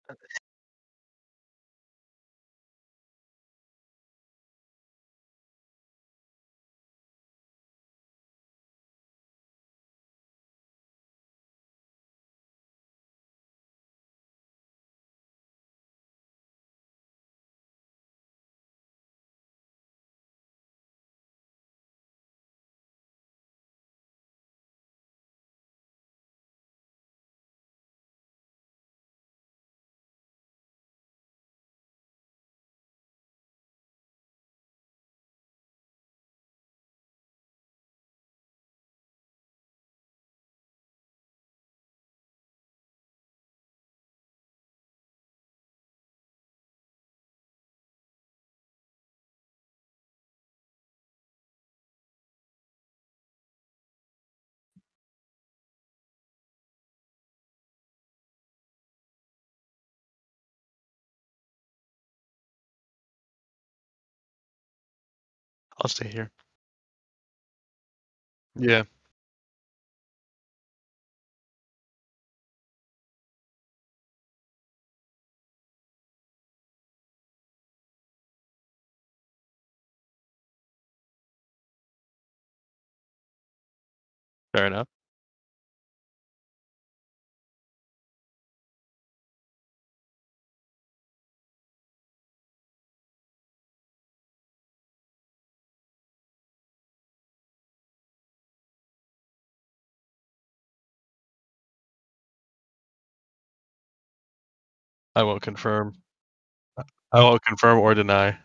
I'll stay here. Yeah, fair enough. I won't confirm. I won't confirm or deny.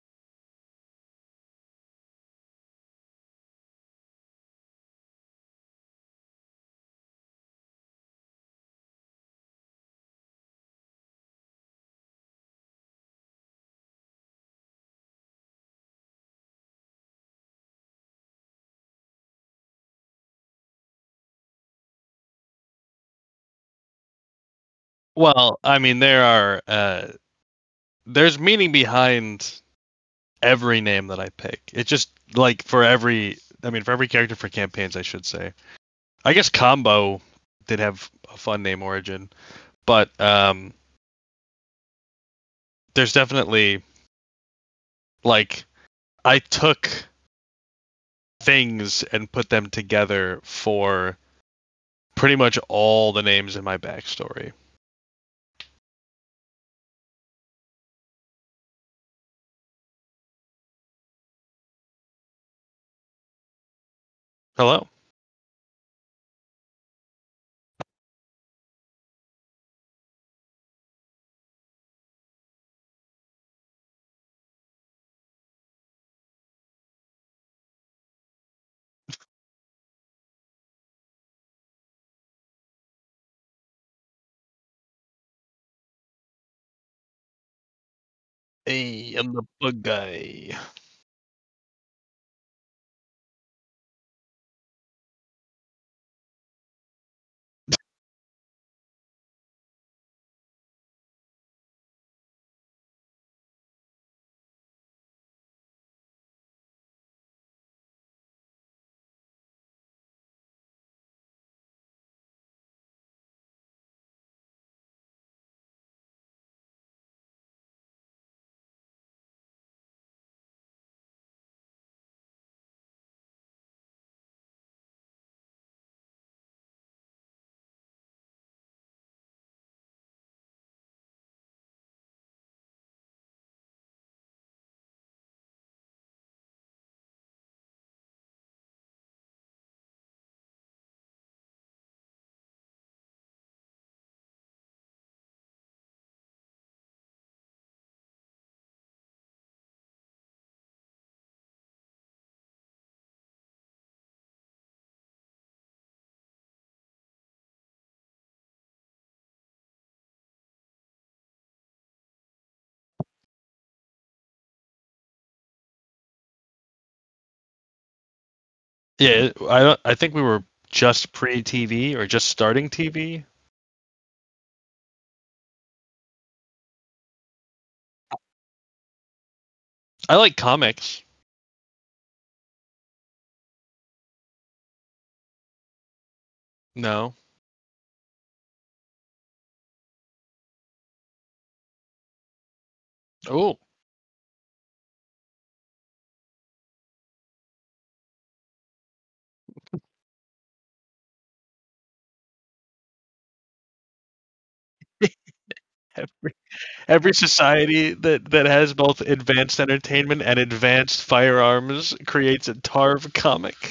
Well, I mean, there's meaning behind every name that I pick. It just like for every character for campaigns, I should say. I guess Combo did have a fun name origin, but there's definitely like I took things and put them together for pretty much all the names in my backstory. Hello. Hey, I'm the bug guy. Yeah, I think we were just pre-TV or just starting TV. I like comics. No. Oh, every, every society that has both advanced entertainment and advanced firearms creates a Tarv comic.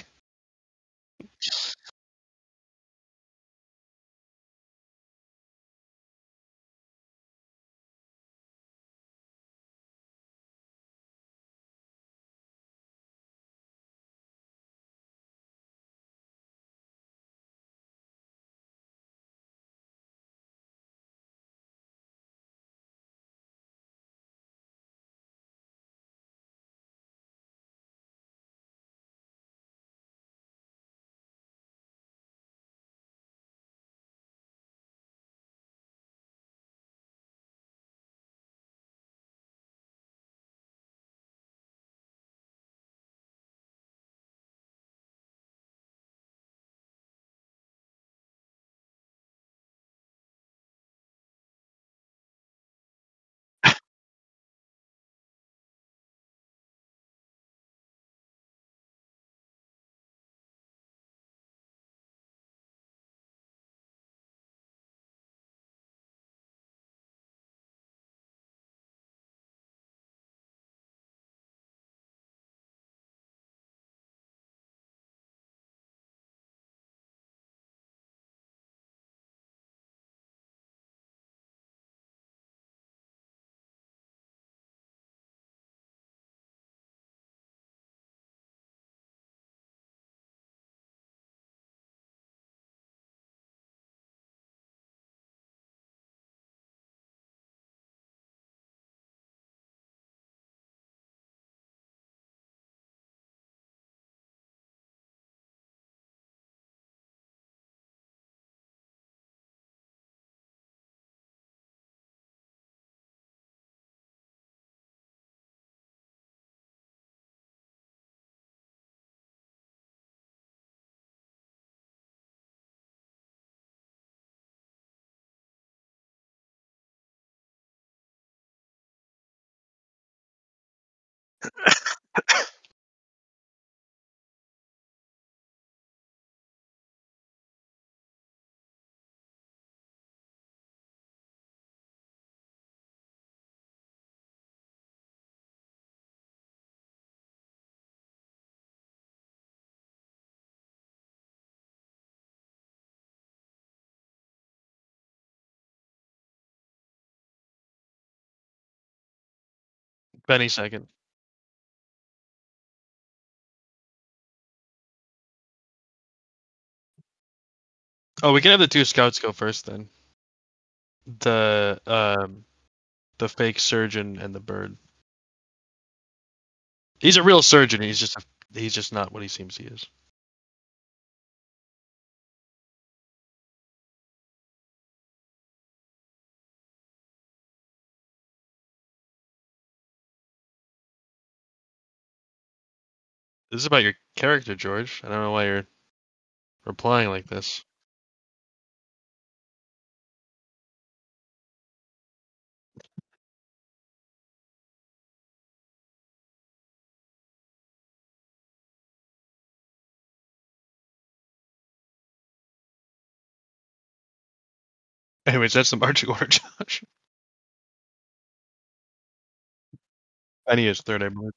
Benny second. Oh, we can have the two scouts go first then. The the fake surgeon and the bird. He's a real surgeon. He's just not what he seems he is. This is about your character, George. I don't know why you're replying like this. Anyways, that's the marching order, Josh. Benny is third, I believe.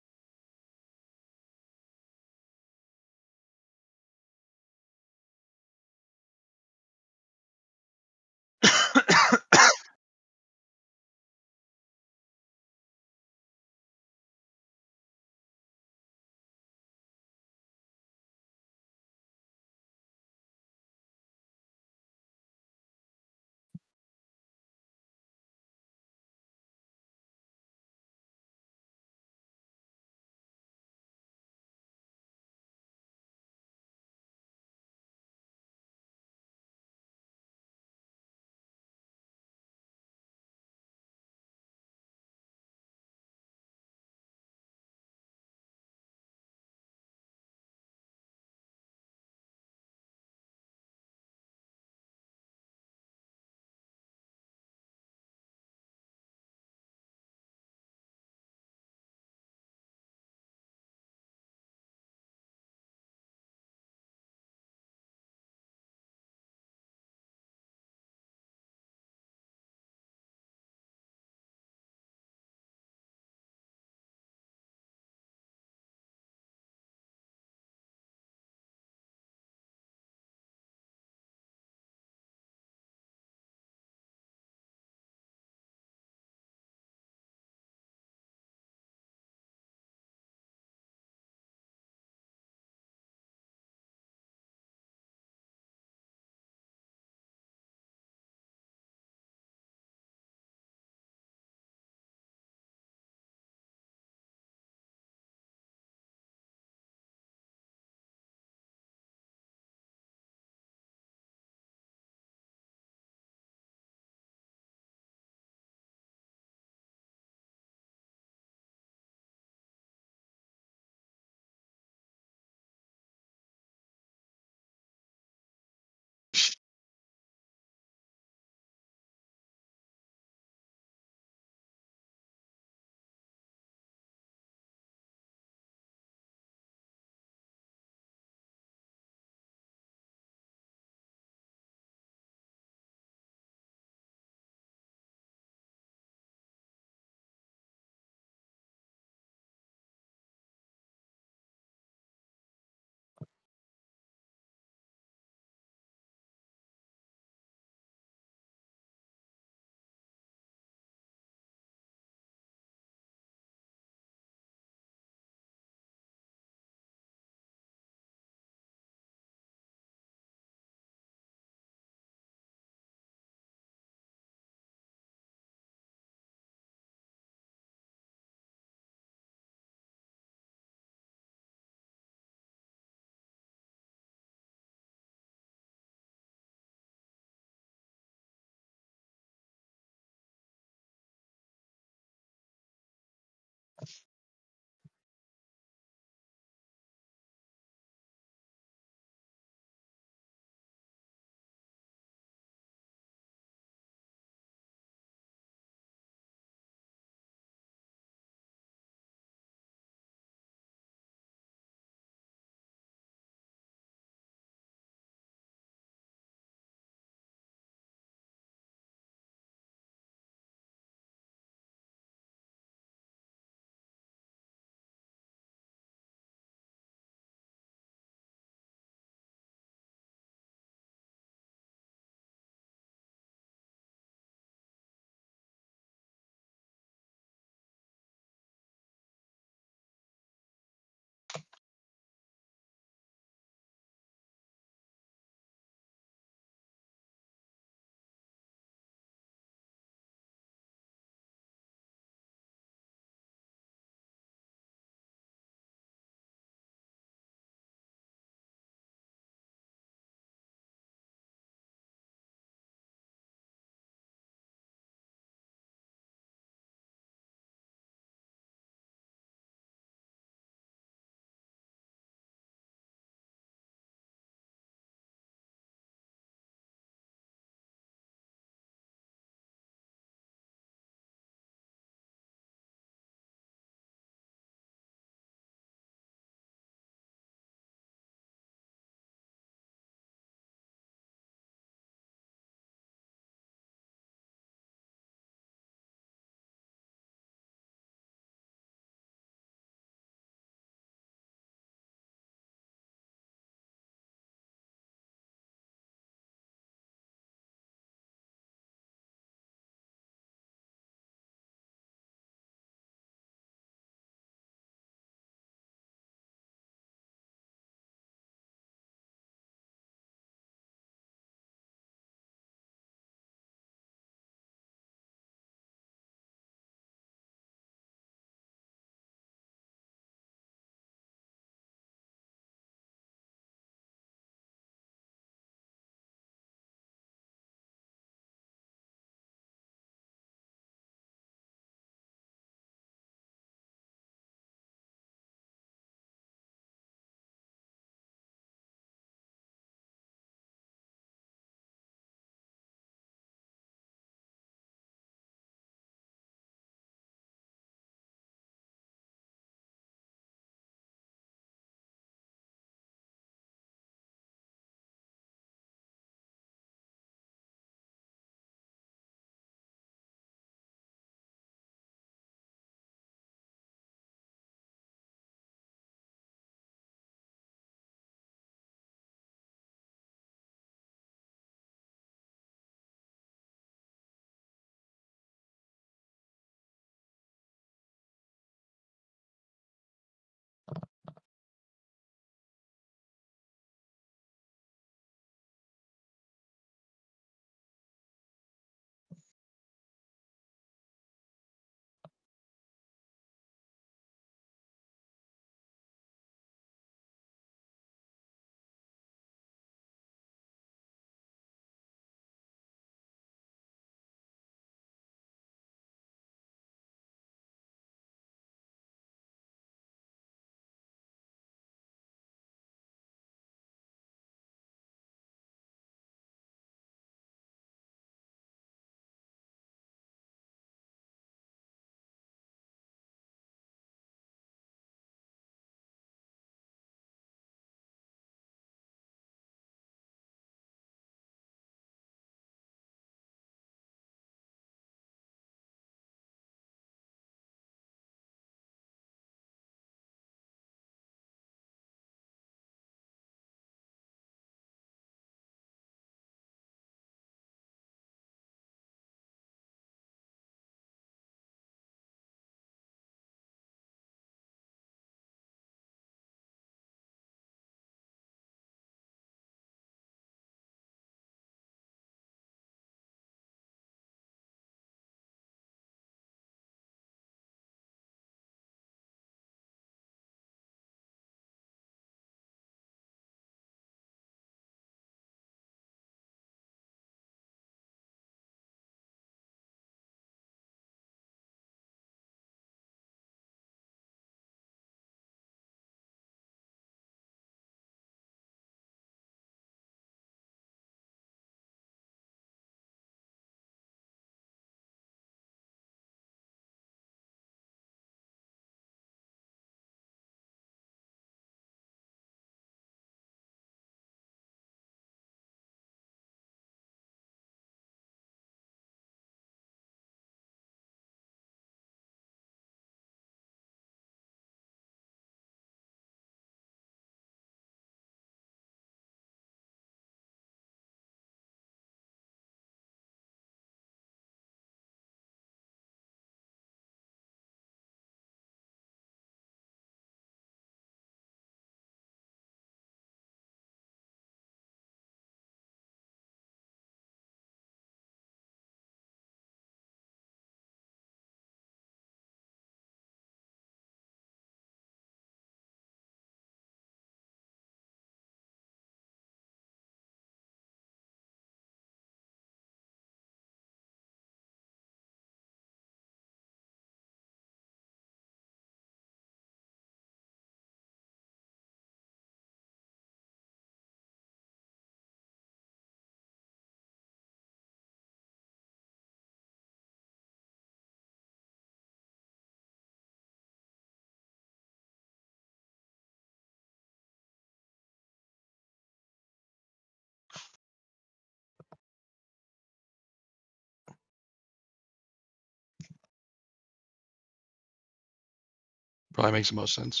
Probably makes the most sense.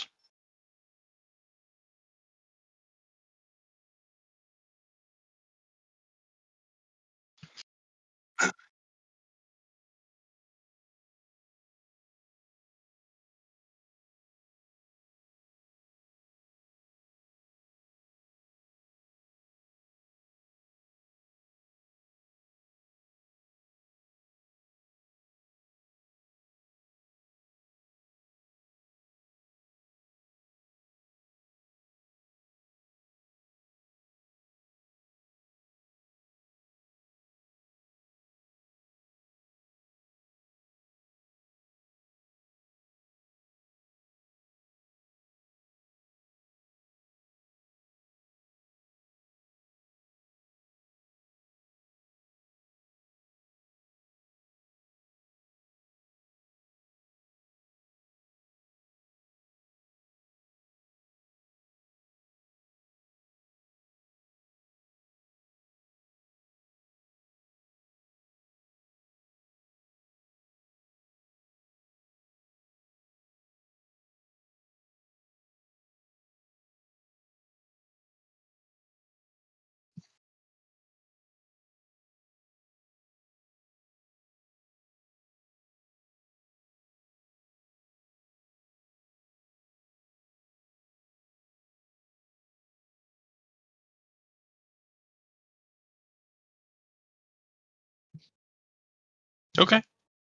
Okay.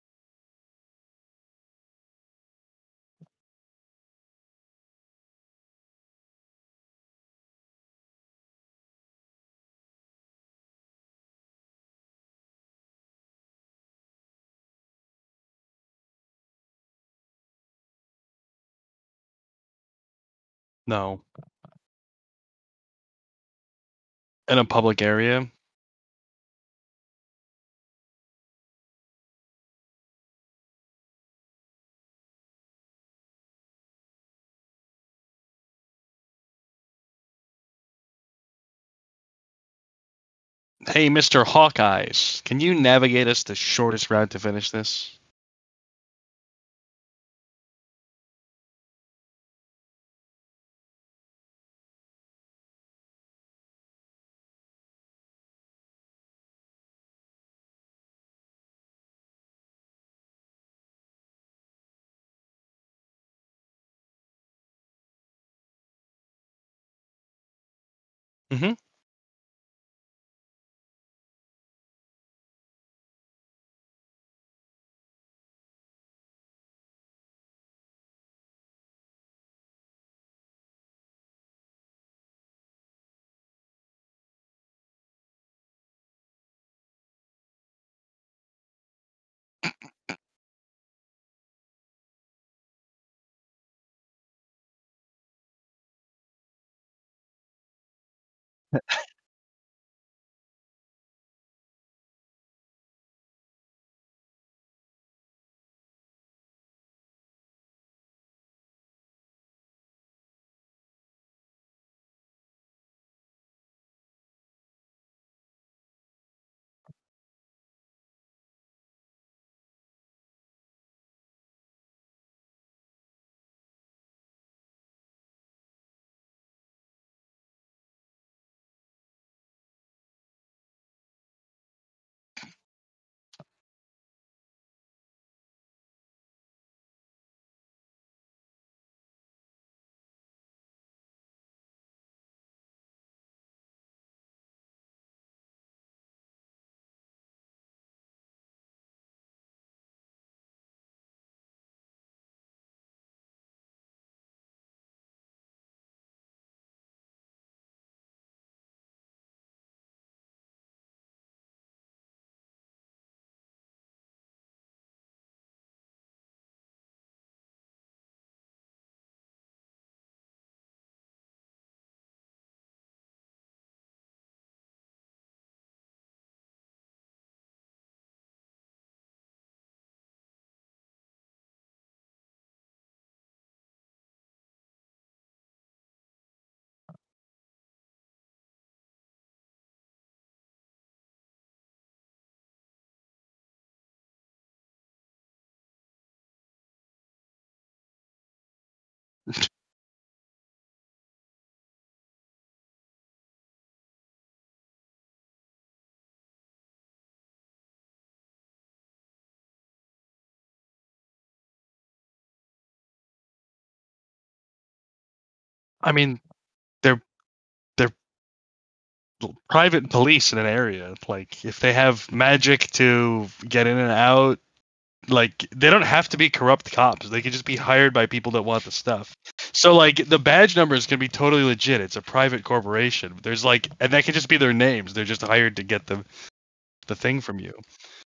No. In a public area. Hey, Mr. Hawkeyes, can you navigate us the shortest route to finish this? Mm-hmm. I mean, they're they're private police in an area. Like if they have magic to get in and out, like they don't have to be corrupt cops. They can just be hired by people that want the stuff. So like the badge numbers can be totally legit. It's a private corporation. There's like, and that can just be their names. They're just hired to get the thing from you.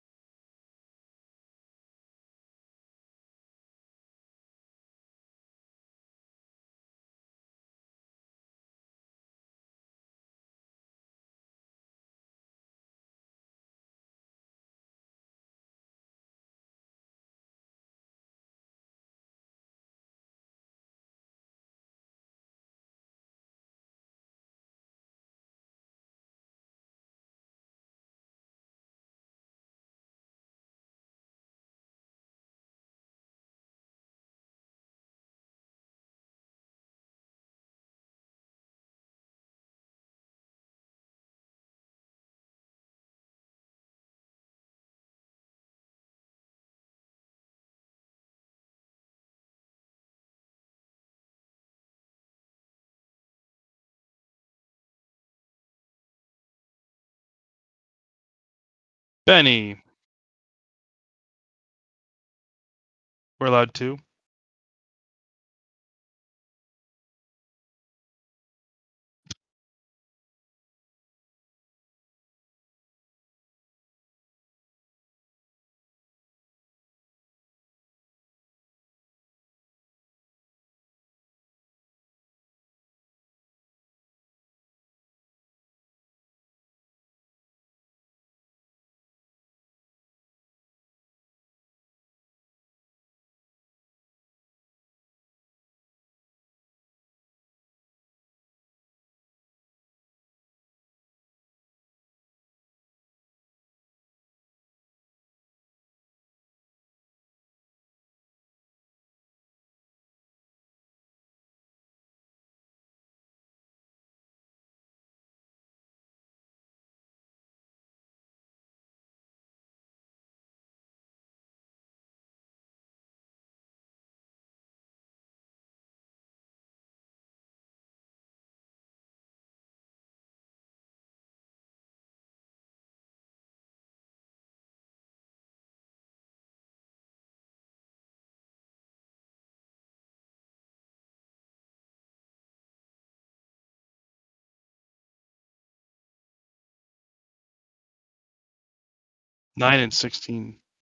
Benny, we're allowed to. Nine and 16.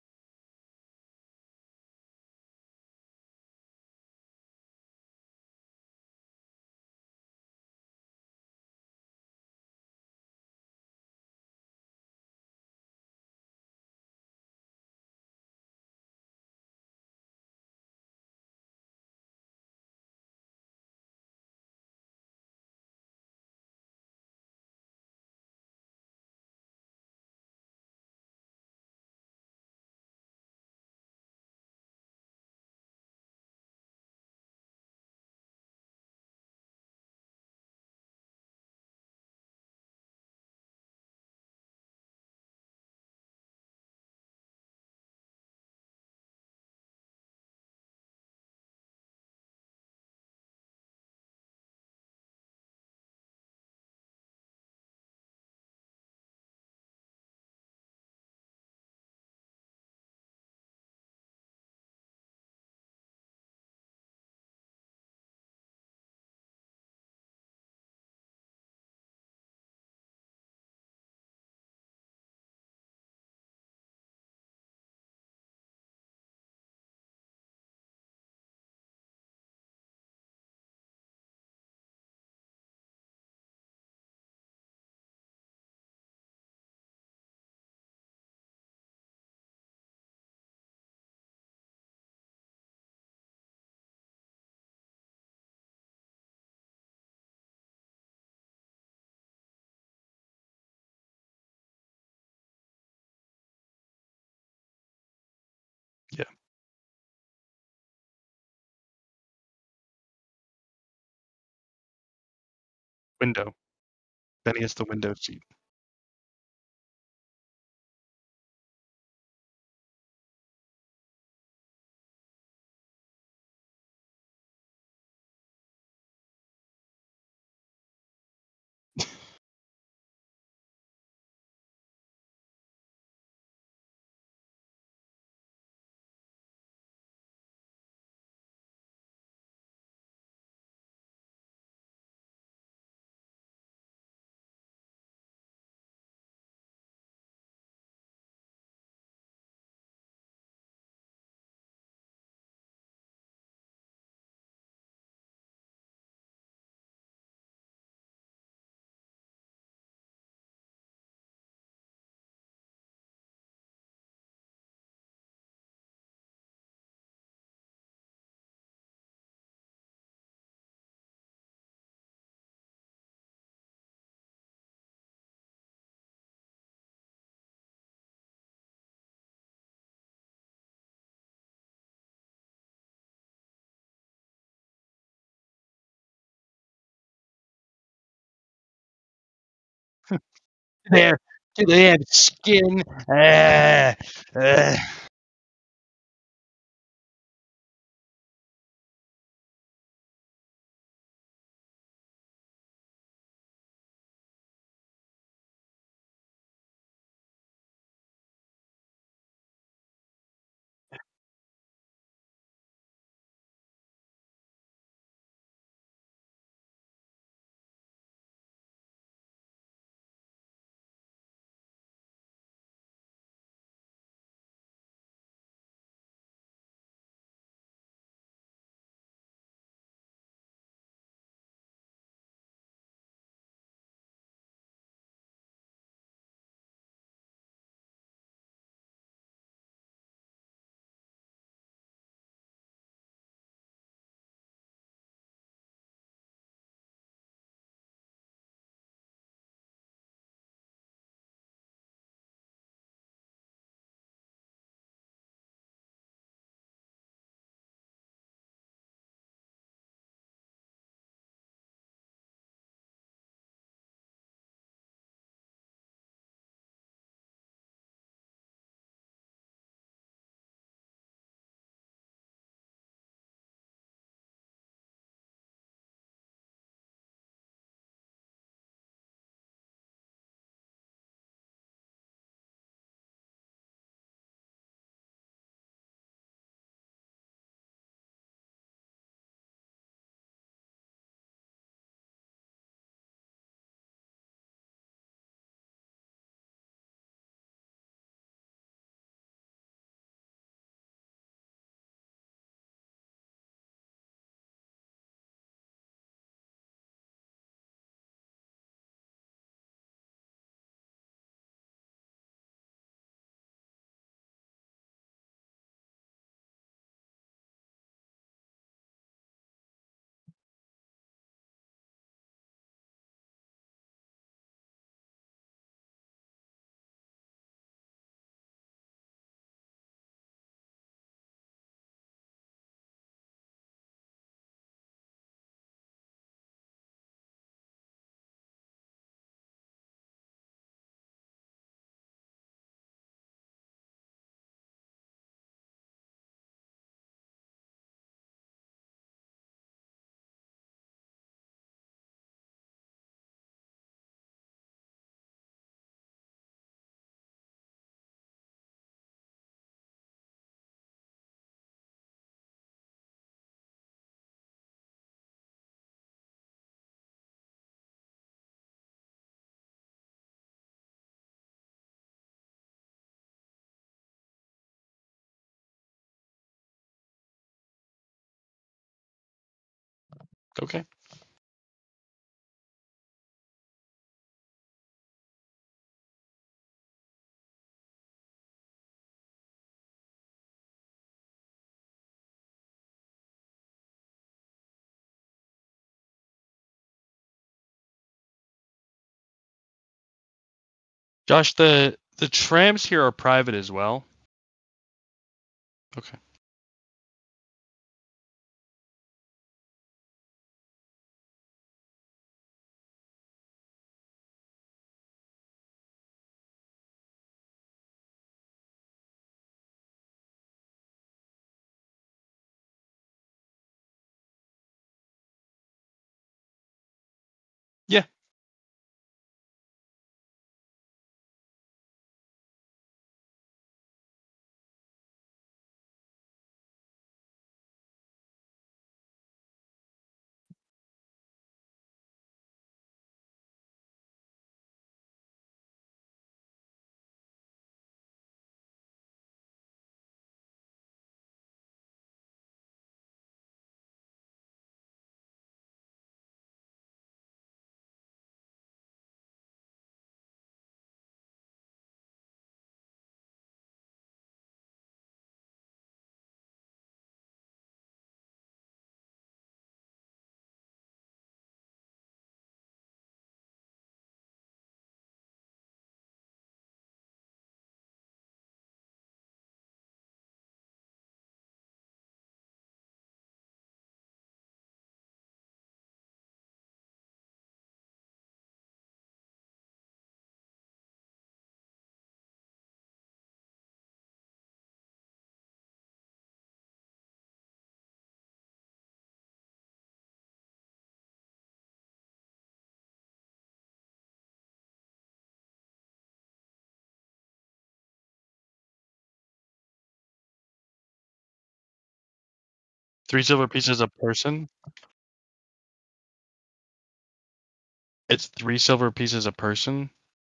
Yeah. Window. Benny has the window seat. There, do they have skin? Ah, ah. Okay. Josh, the trams here are private as well. Okay. Yeah. Three silver pieces a person. It's three silver pieces a person.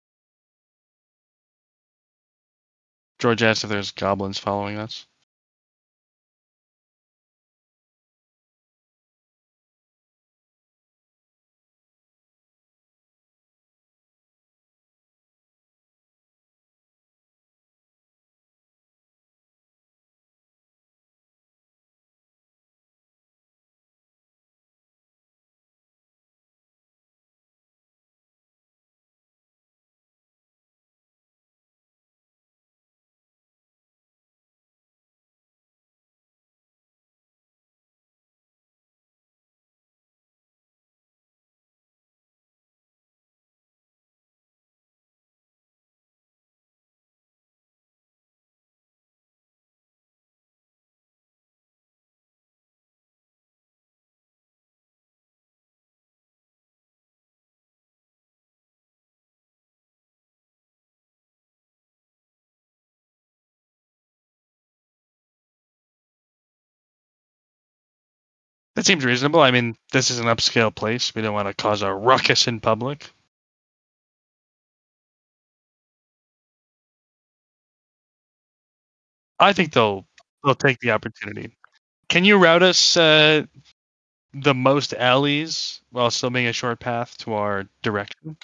George asked if there's goblins following us. That seems reasonable. I mean, this is an upscale place. We don't want to cause a ruckus in public. I think they'll take the opportunity. Can you route us the most alleys while still making a short path to our direction?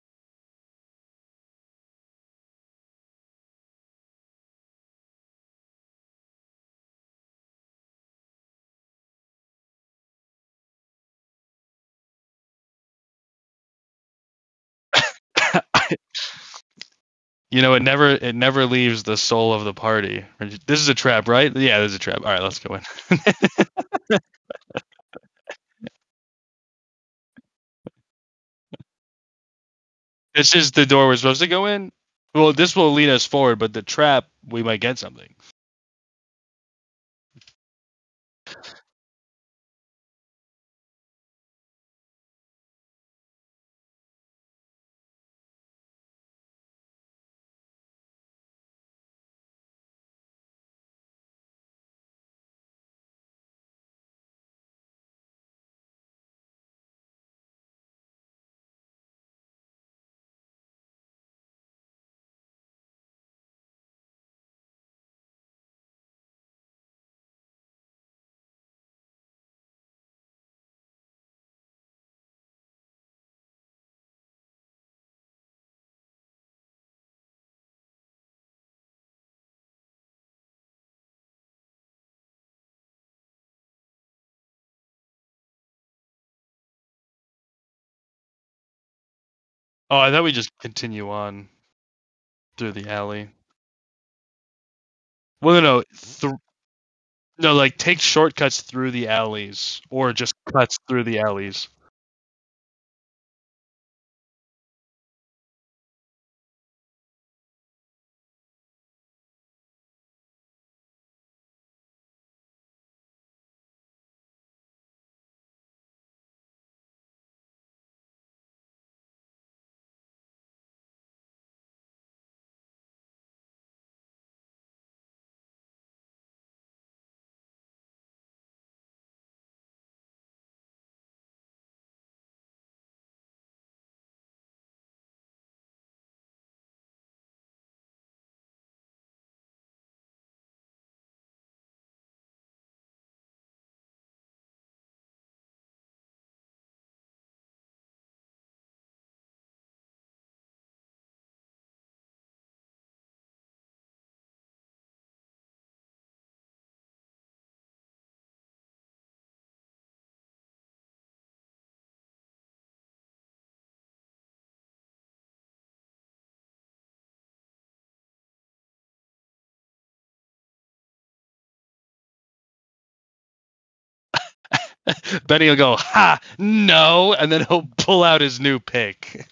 You know, it never leaves the soul of the party. This is a trap, right? Yeah, this is a trap. All right, let's go in. This is the door we're supposed to go in. Well, this will lead us forward, but the trap, we might get something. Oh, I thought we just continue on through the alley. Well, no, no, like take shortcuts through the alleys, or just cuts through the alleys. Benny will go, "Ha, no," and then he'll pull out his new pick.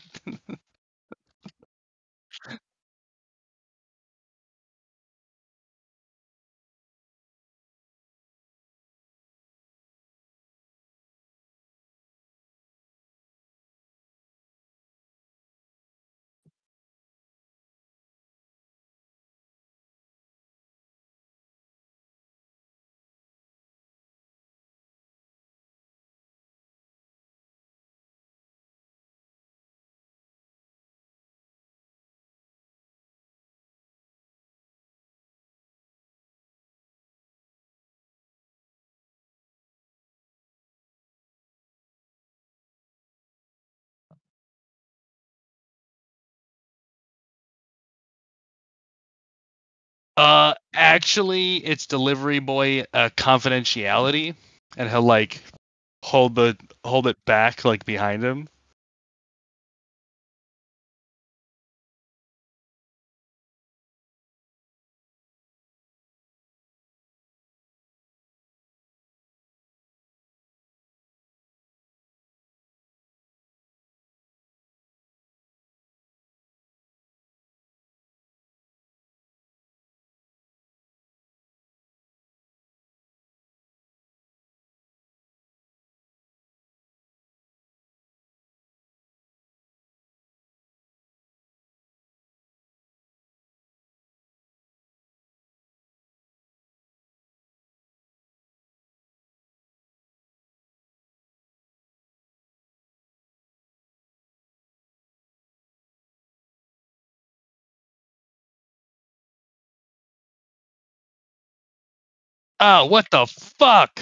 Actually, it's delivery boy confidentiality, and he'll like hold it back like behind him. Oh, what the fuck?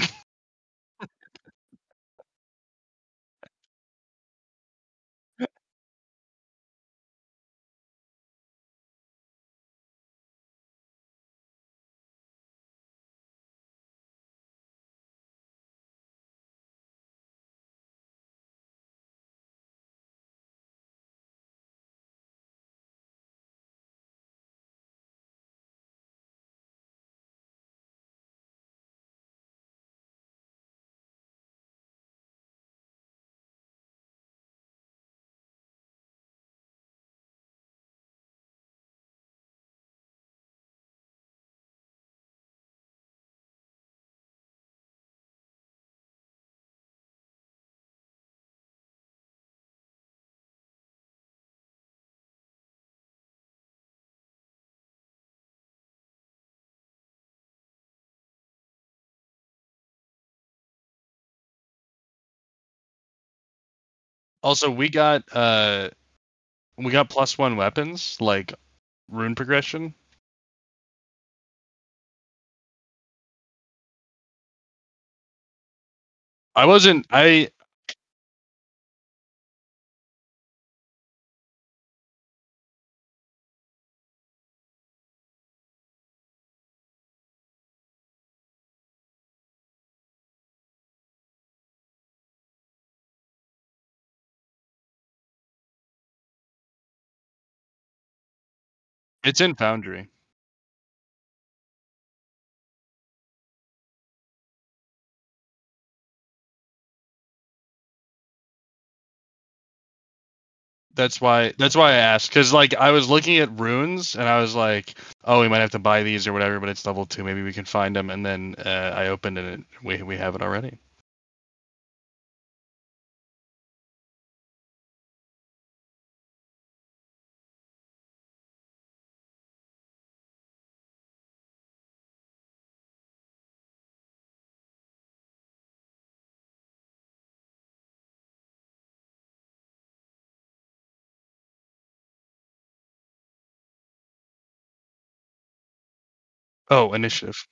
Also, we got +1 weapons like rune progression. I wasn't. I It's in Foundry. That's why I asked, because like I was looking at runes and I was like, oh, we might have to buy these or whatever, but it's level 2. Maybe we can find them. And then I opened it. And we have it already. Oh, initiative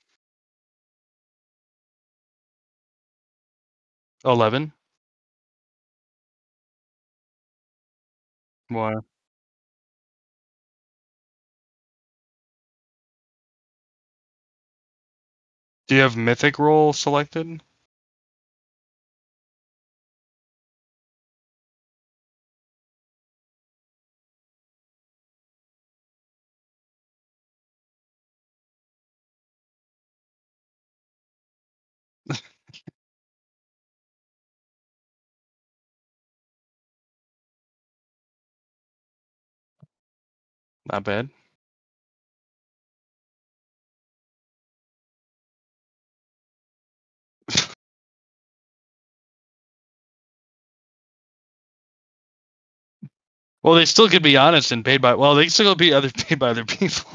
11. Why? Do you have mythic role selected? Not bad. Well, they still could be honest and paid by. Well, they still could be other paid by other people.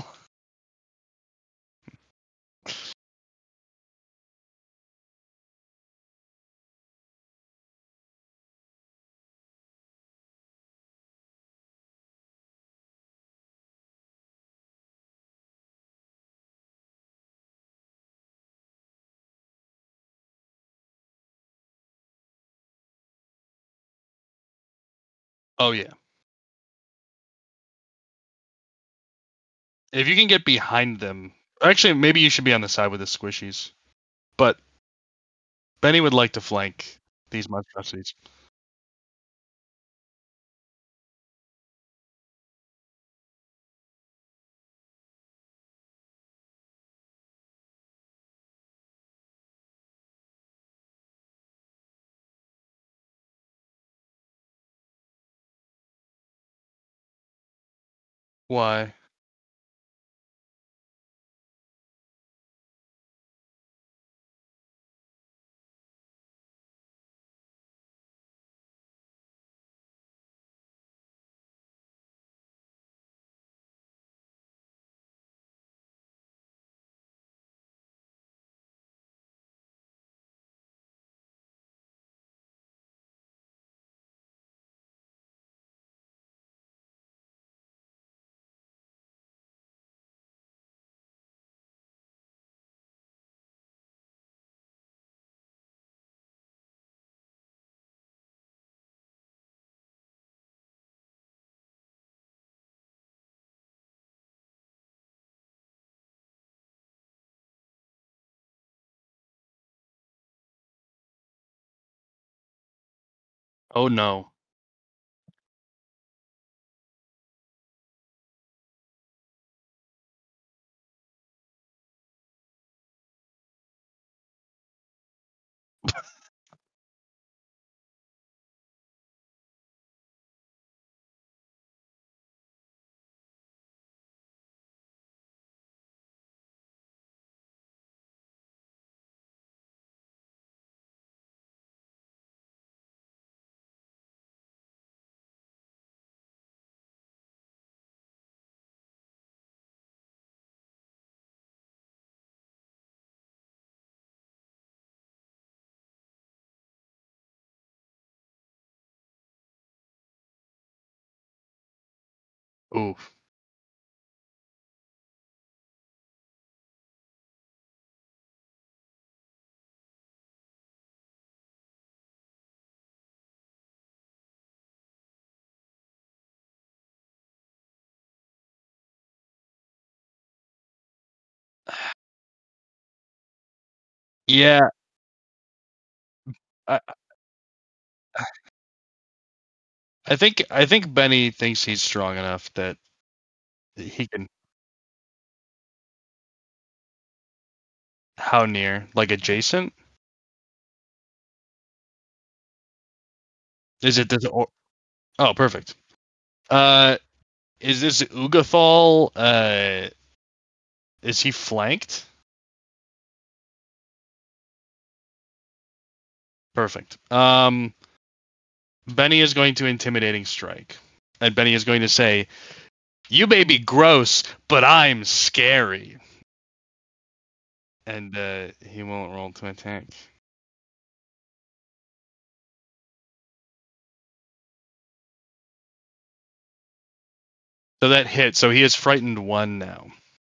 Oh yeah. If you can get behind them, actually, maybe you should be on the side with the squishies. But Benny would like to flank these monstrosities. Why? Oh no. Ooh. Yeah. I, I think Benny thinks he's strong enough that he can. How near? Like adjacent? Is it this? Oh, perfect. Uh, is this Ugathal? Is he flanked? Perfect. Benny is going to intimidating strike, and Benny is going to say, "You may be gross, but I'm scary," and he won't roll to attack. So that hit. So he is frightened one now.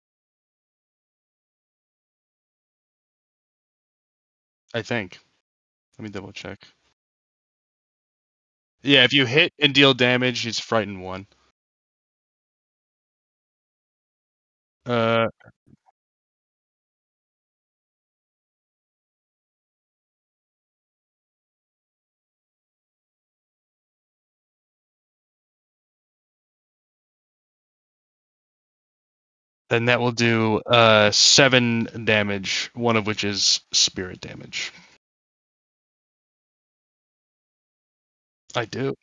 I think. Let me double check. Yeah, if you hit and deal damage, he's frightened one. Uh, then that will do 7 damage, one of which is spirit damage. I do.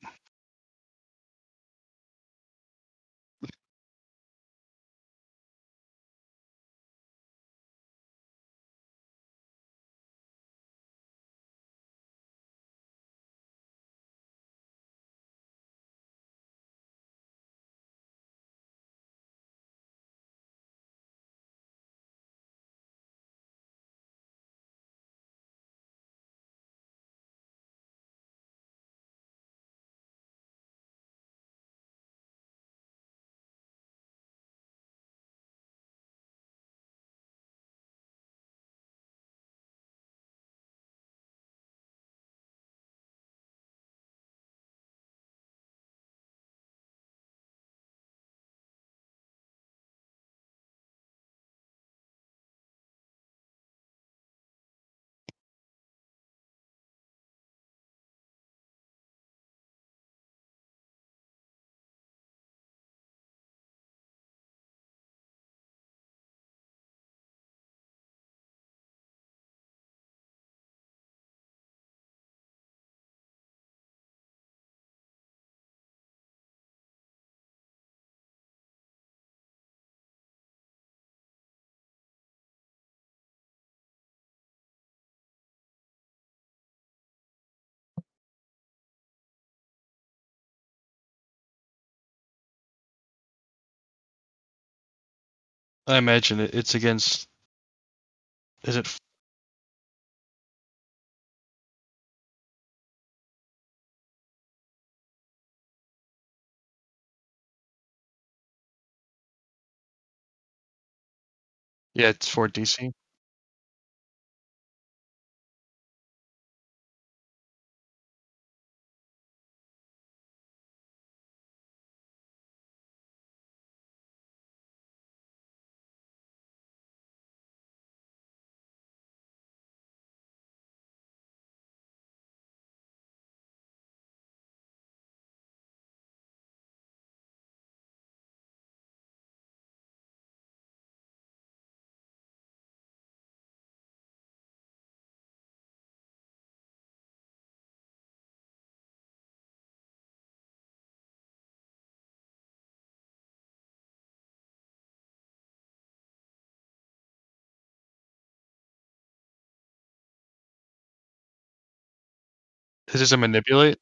I imagine it's against. Is it? Yeah, it's for DC. Is this a manipulate?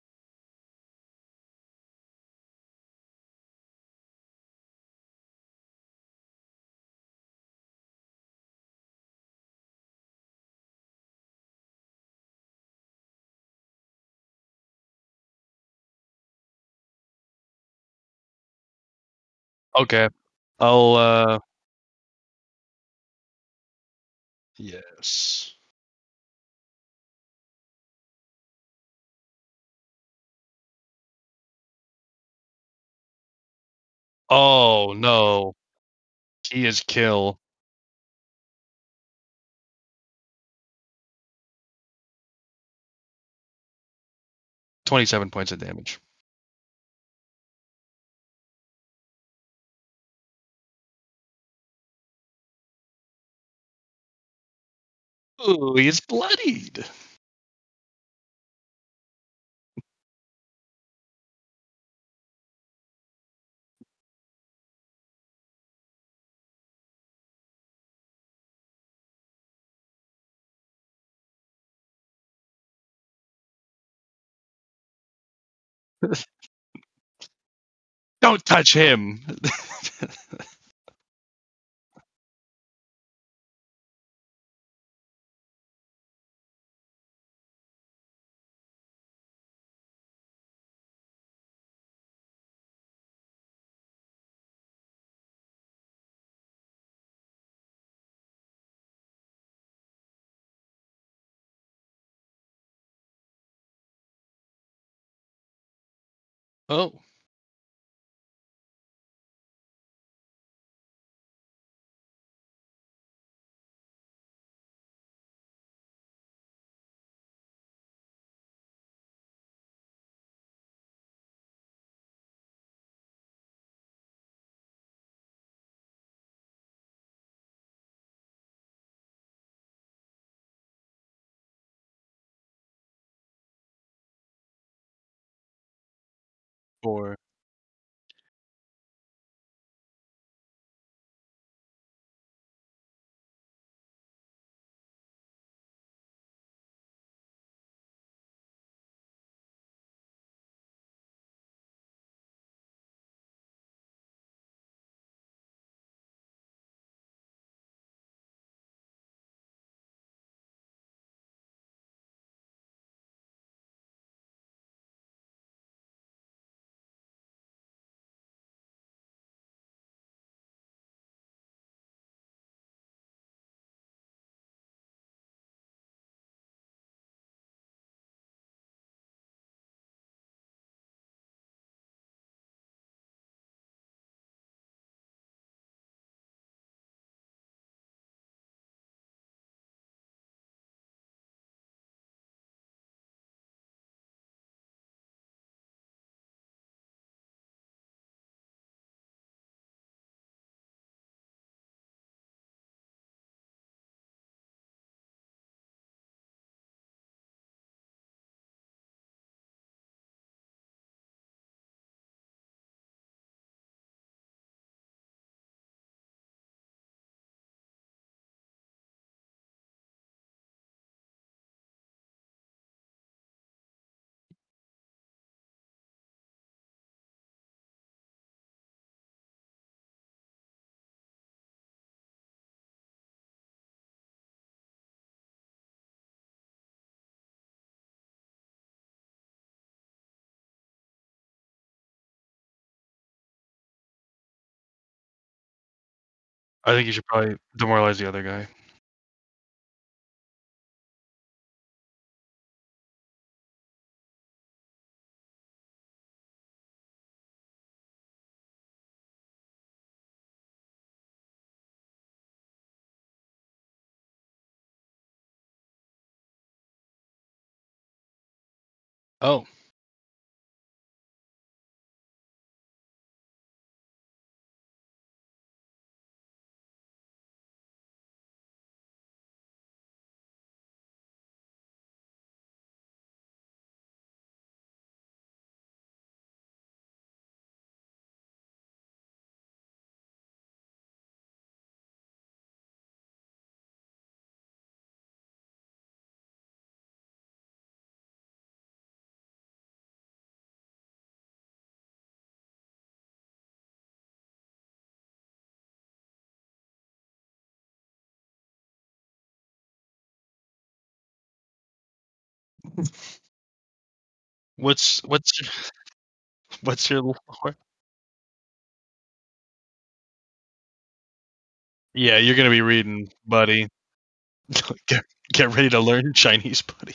Okay. I'll. Yes. Oh no. He is kill. 27 points of damage. Ooh, he's bloodied. Don't touch him. Oh. For I think you should probably demoralize the other guy. Oh, what's what's your lore? Yeah, you're gonna be reading, buddy. Get get ready to learn Chinese, buddy.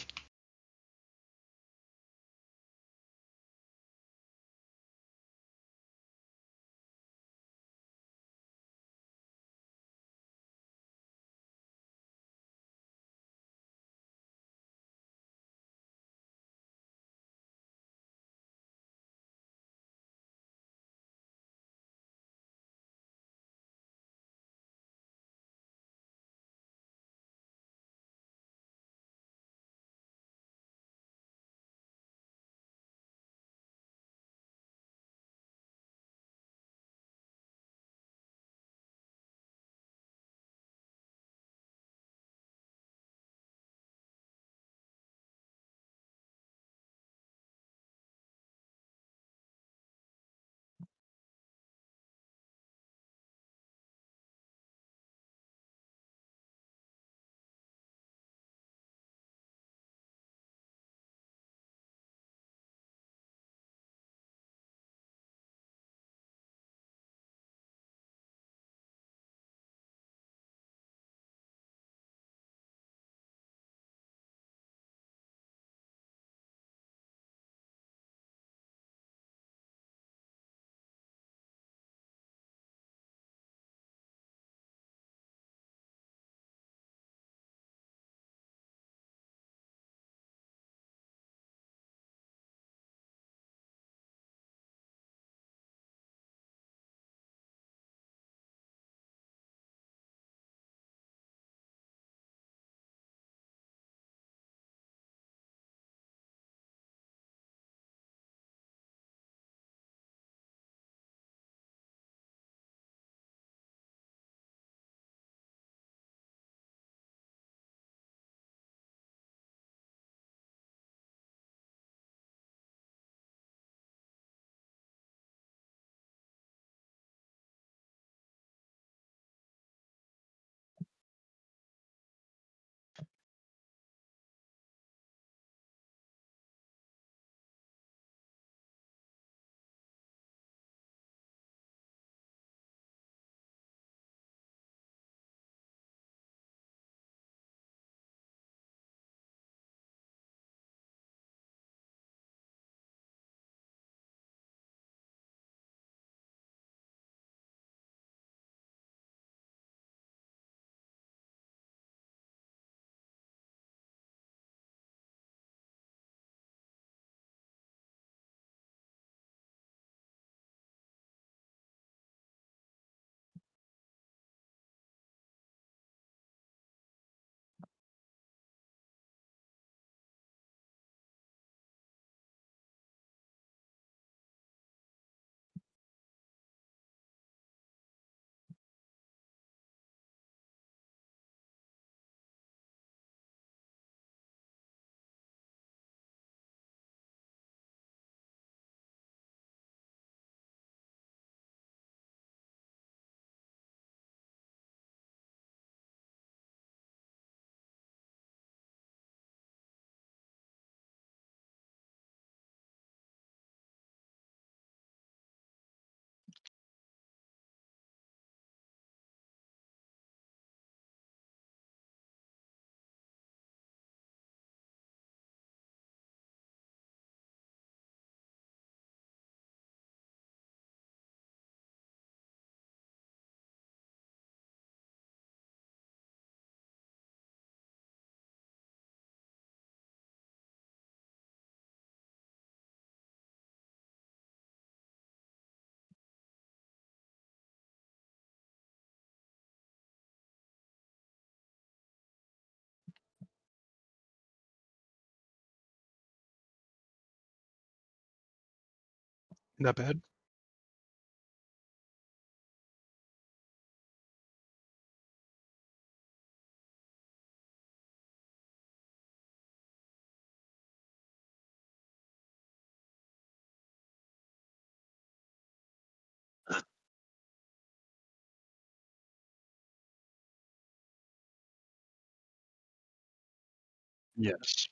Not bad. Yes.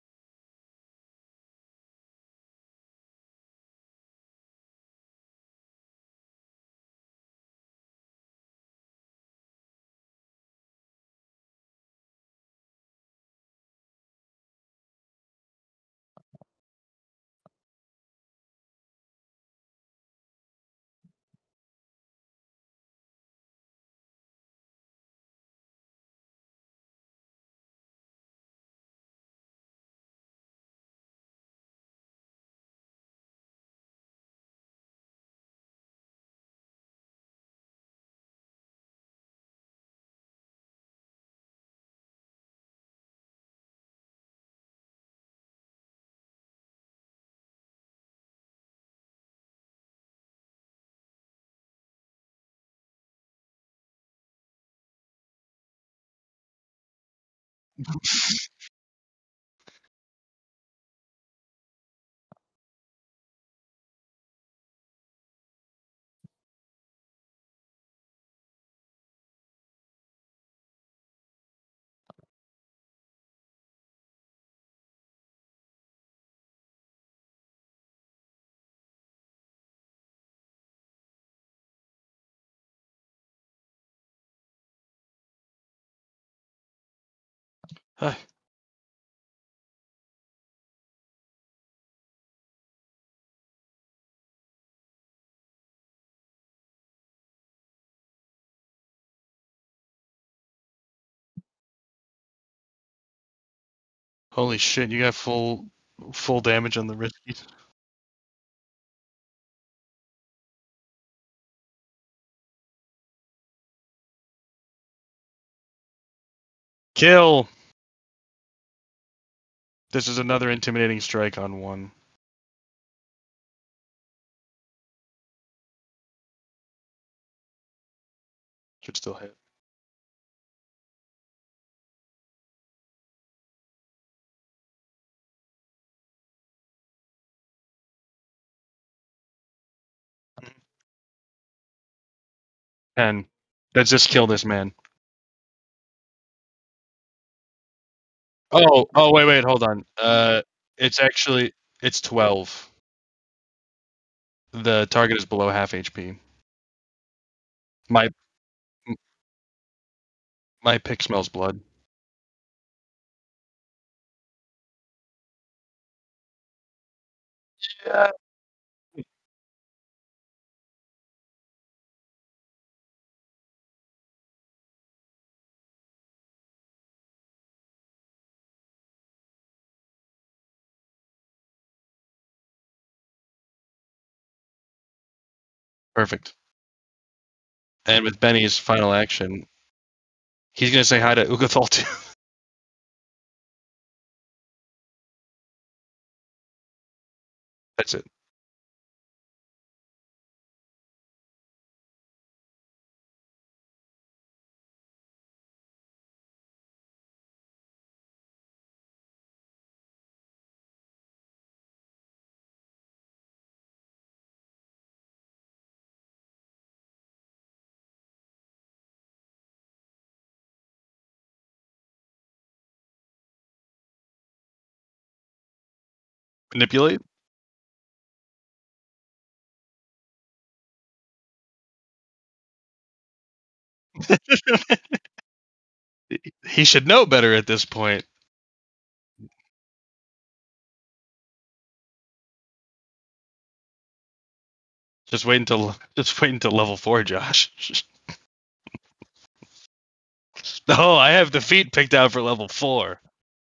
Huh. Holy shit! You got full damage on the risky. Kill. This is another intimidating strike on one. Should still hit. Mhm. 10. Let's just kill this man. Oh, wait, hold on. It's actually it's 12. The target is below half HP. My my pick smells blood. Yeah. Perfect. And with Benny's final action, he's gonna say hi to Ugathal too. That's it. Manipulate. He should know better at this point. Just wait until level 4, Josh. No, I have the feet picked out for level 4.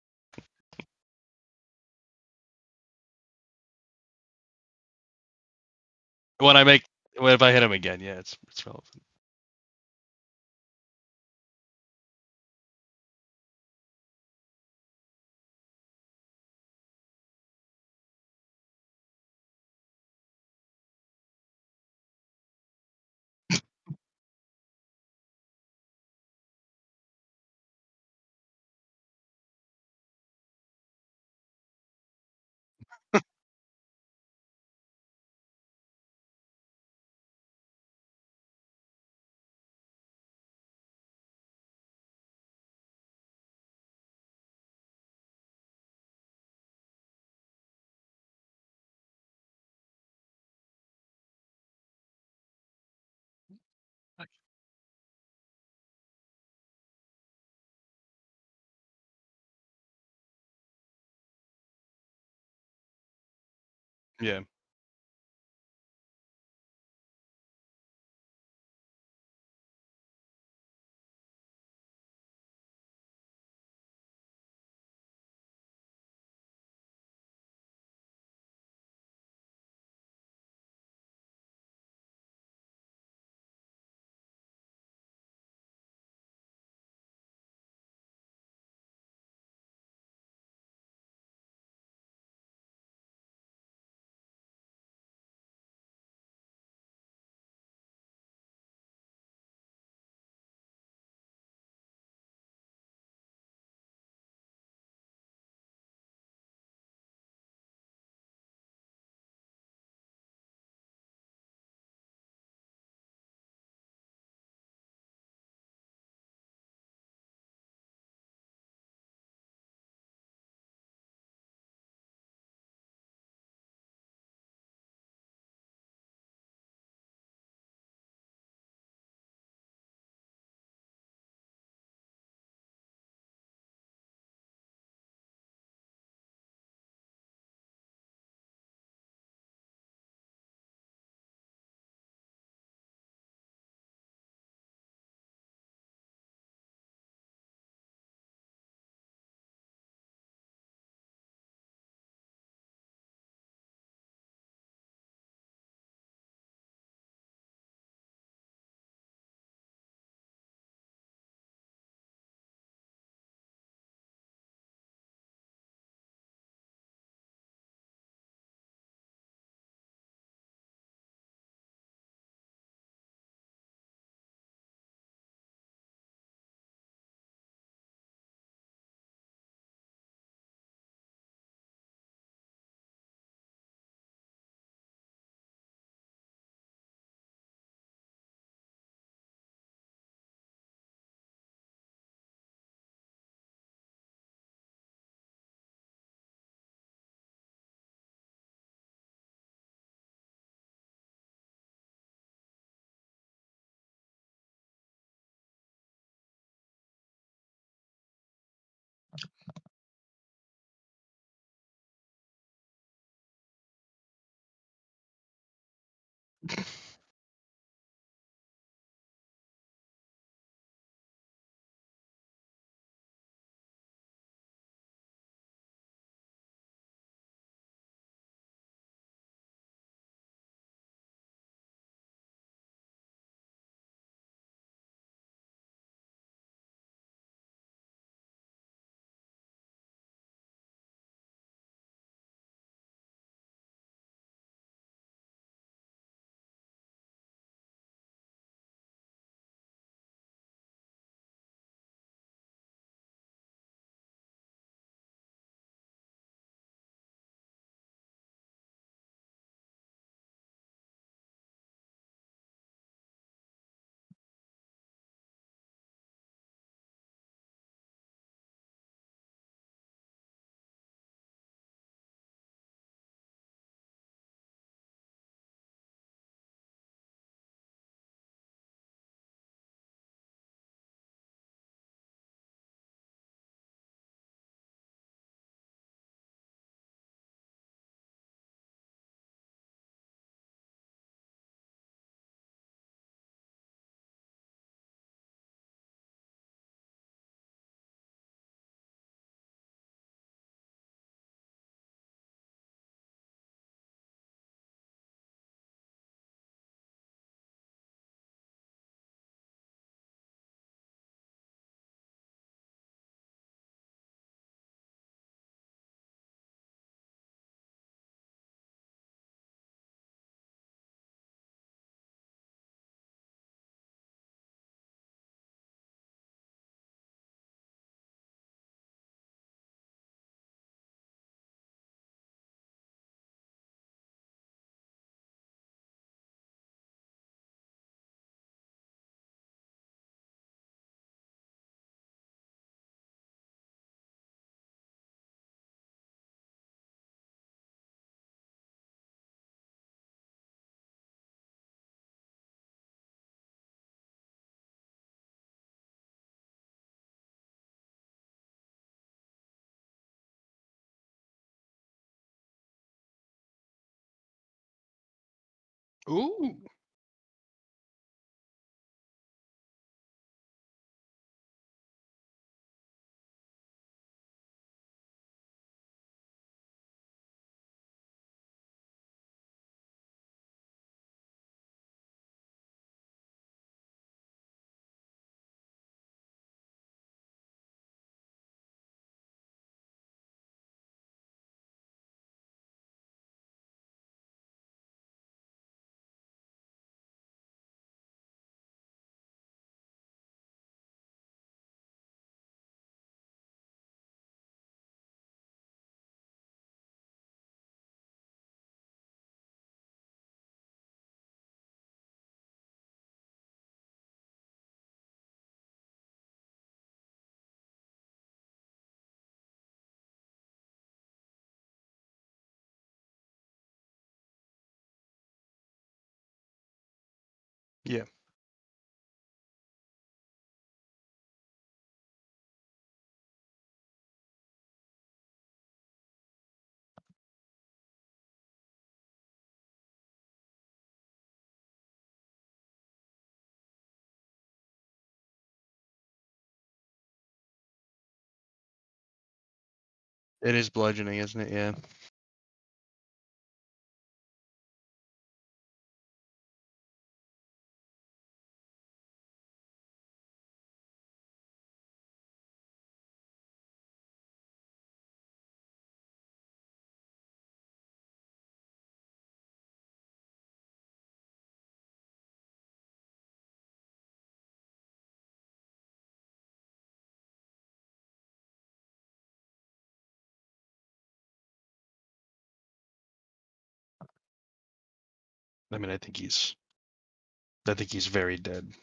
When I make if I hit him again, yeah, it's relevant. Yeah. Ooh. Yeah. It is bludgeoning, isn't it? Yeah. I mean, I think he's very dead.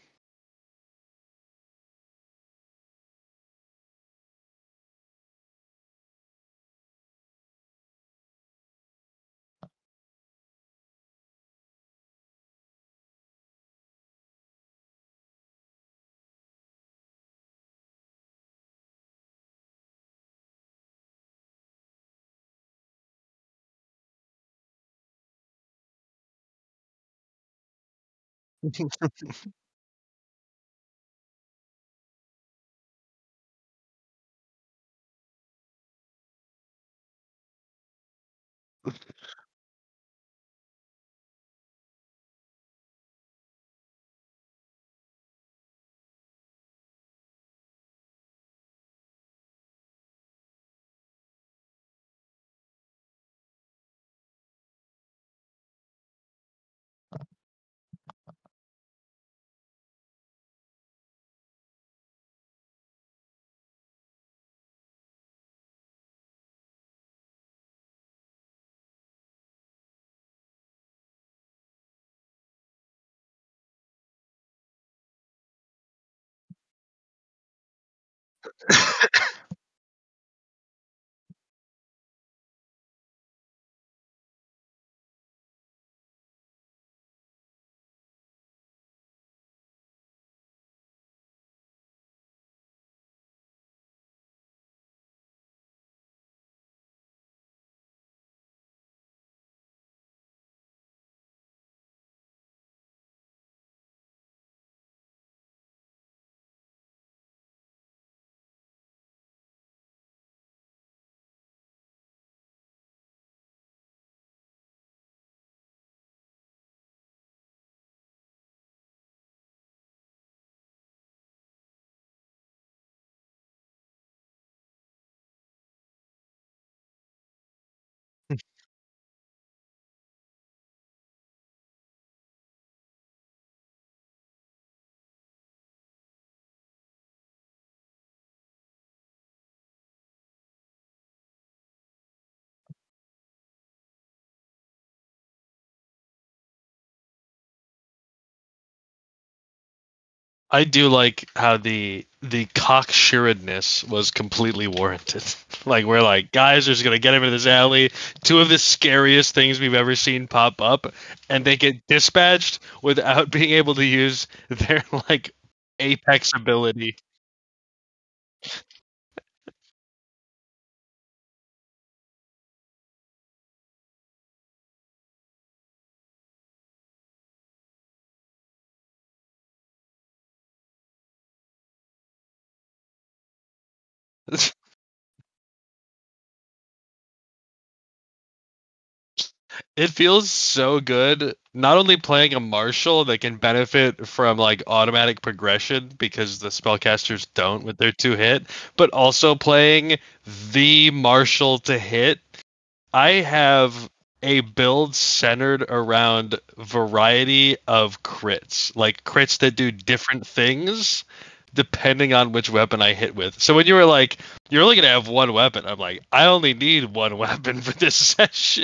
I do like how the cocksuredness was completely warranted. Like we're like, guys are just gonna get him in this alley. Two of the scariest things we've ever seen pop up, and they get dispatched without being able to use their like apex ability. It feels so good not only playing a marshal that can benefit from like automatic progression because the spellcasters don't with their two hit, but also playing the marshal to hit. I have a build centered around variety of crits, like crits that do different things depending on which weapon I hit with. So when you were like, you're only gonna have one weapon, I'm like, I only need one weapon for this session.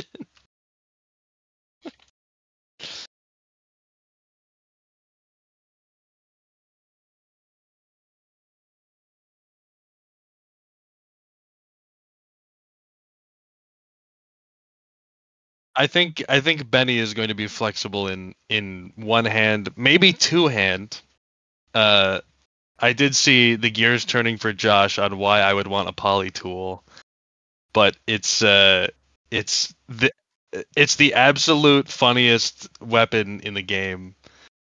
I think Benny is going to be flexible in one hand, maybe two hand. Uh, I did see the gears turning for Josh on why I would want a poly tool, but it's the it's the absolute funniest weapon in the game.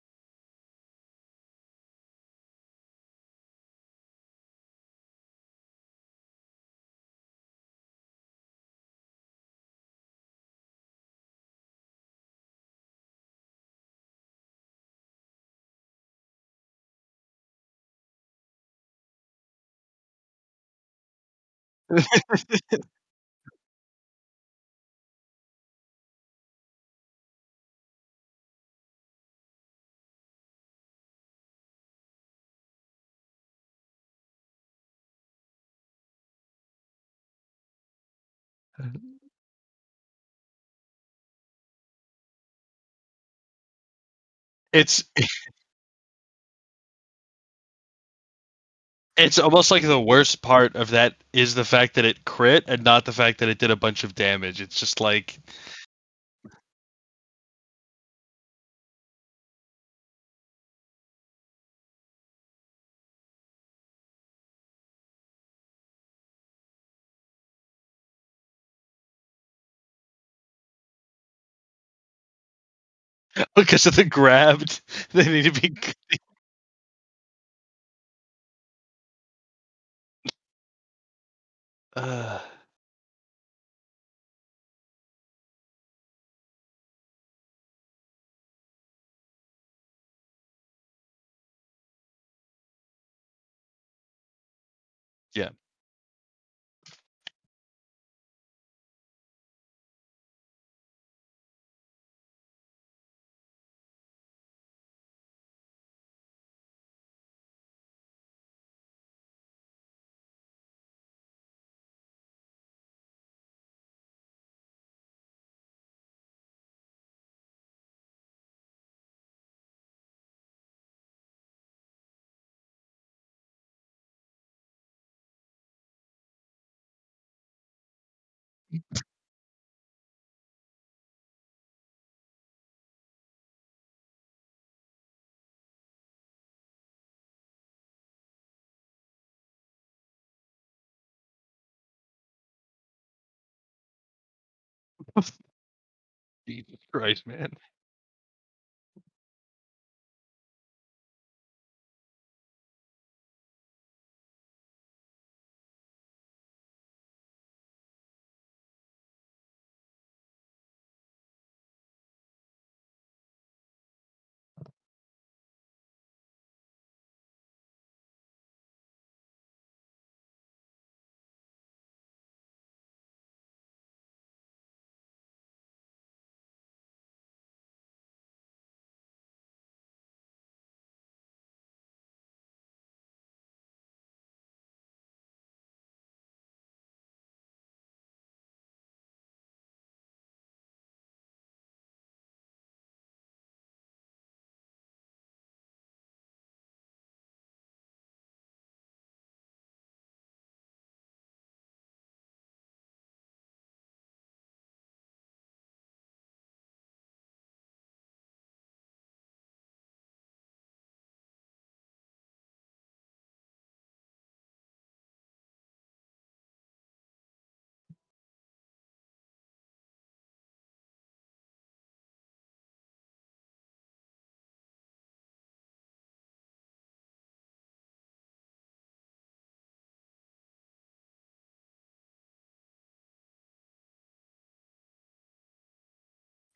It's it's almost like the worst part of that is the fact that it crit and not the fact that it did a bunch of damage. It's just like because of the grabbed, they need to be. Uh, yeah. Jesus Christ, man.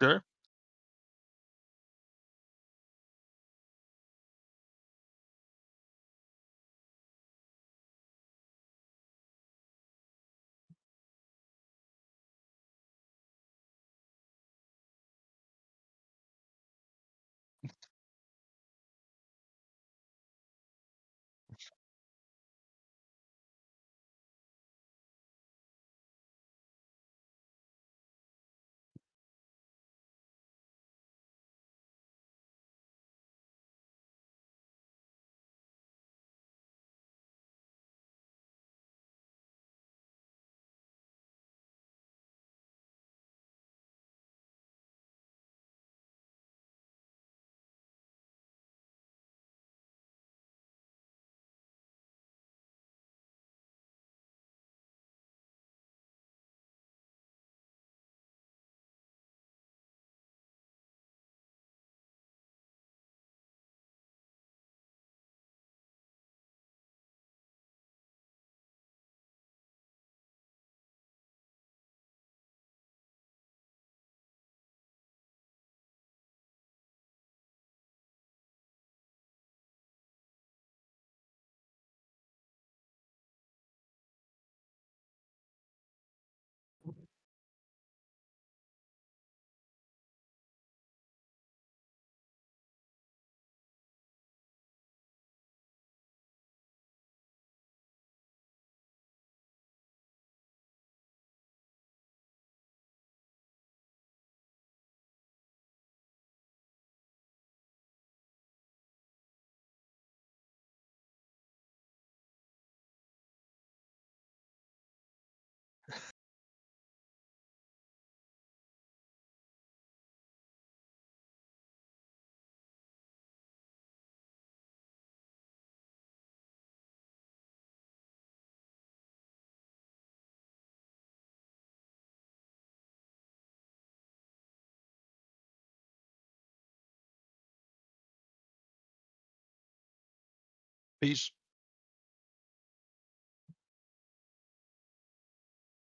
Sure. Peace.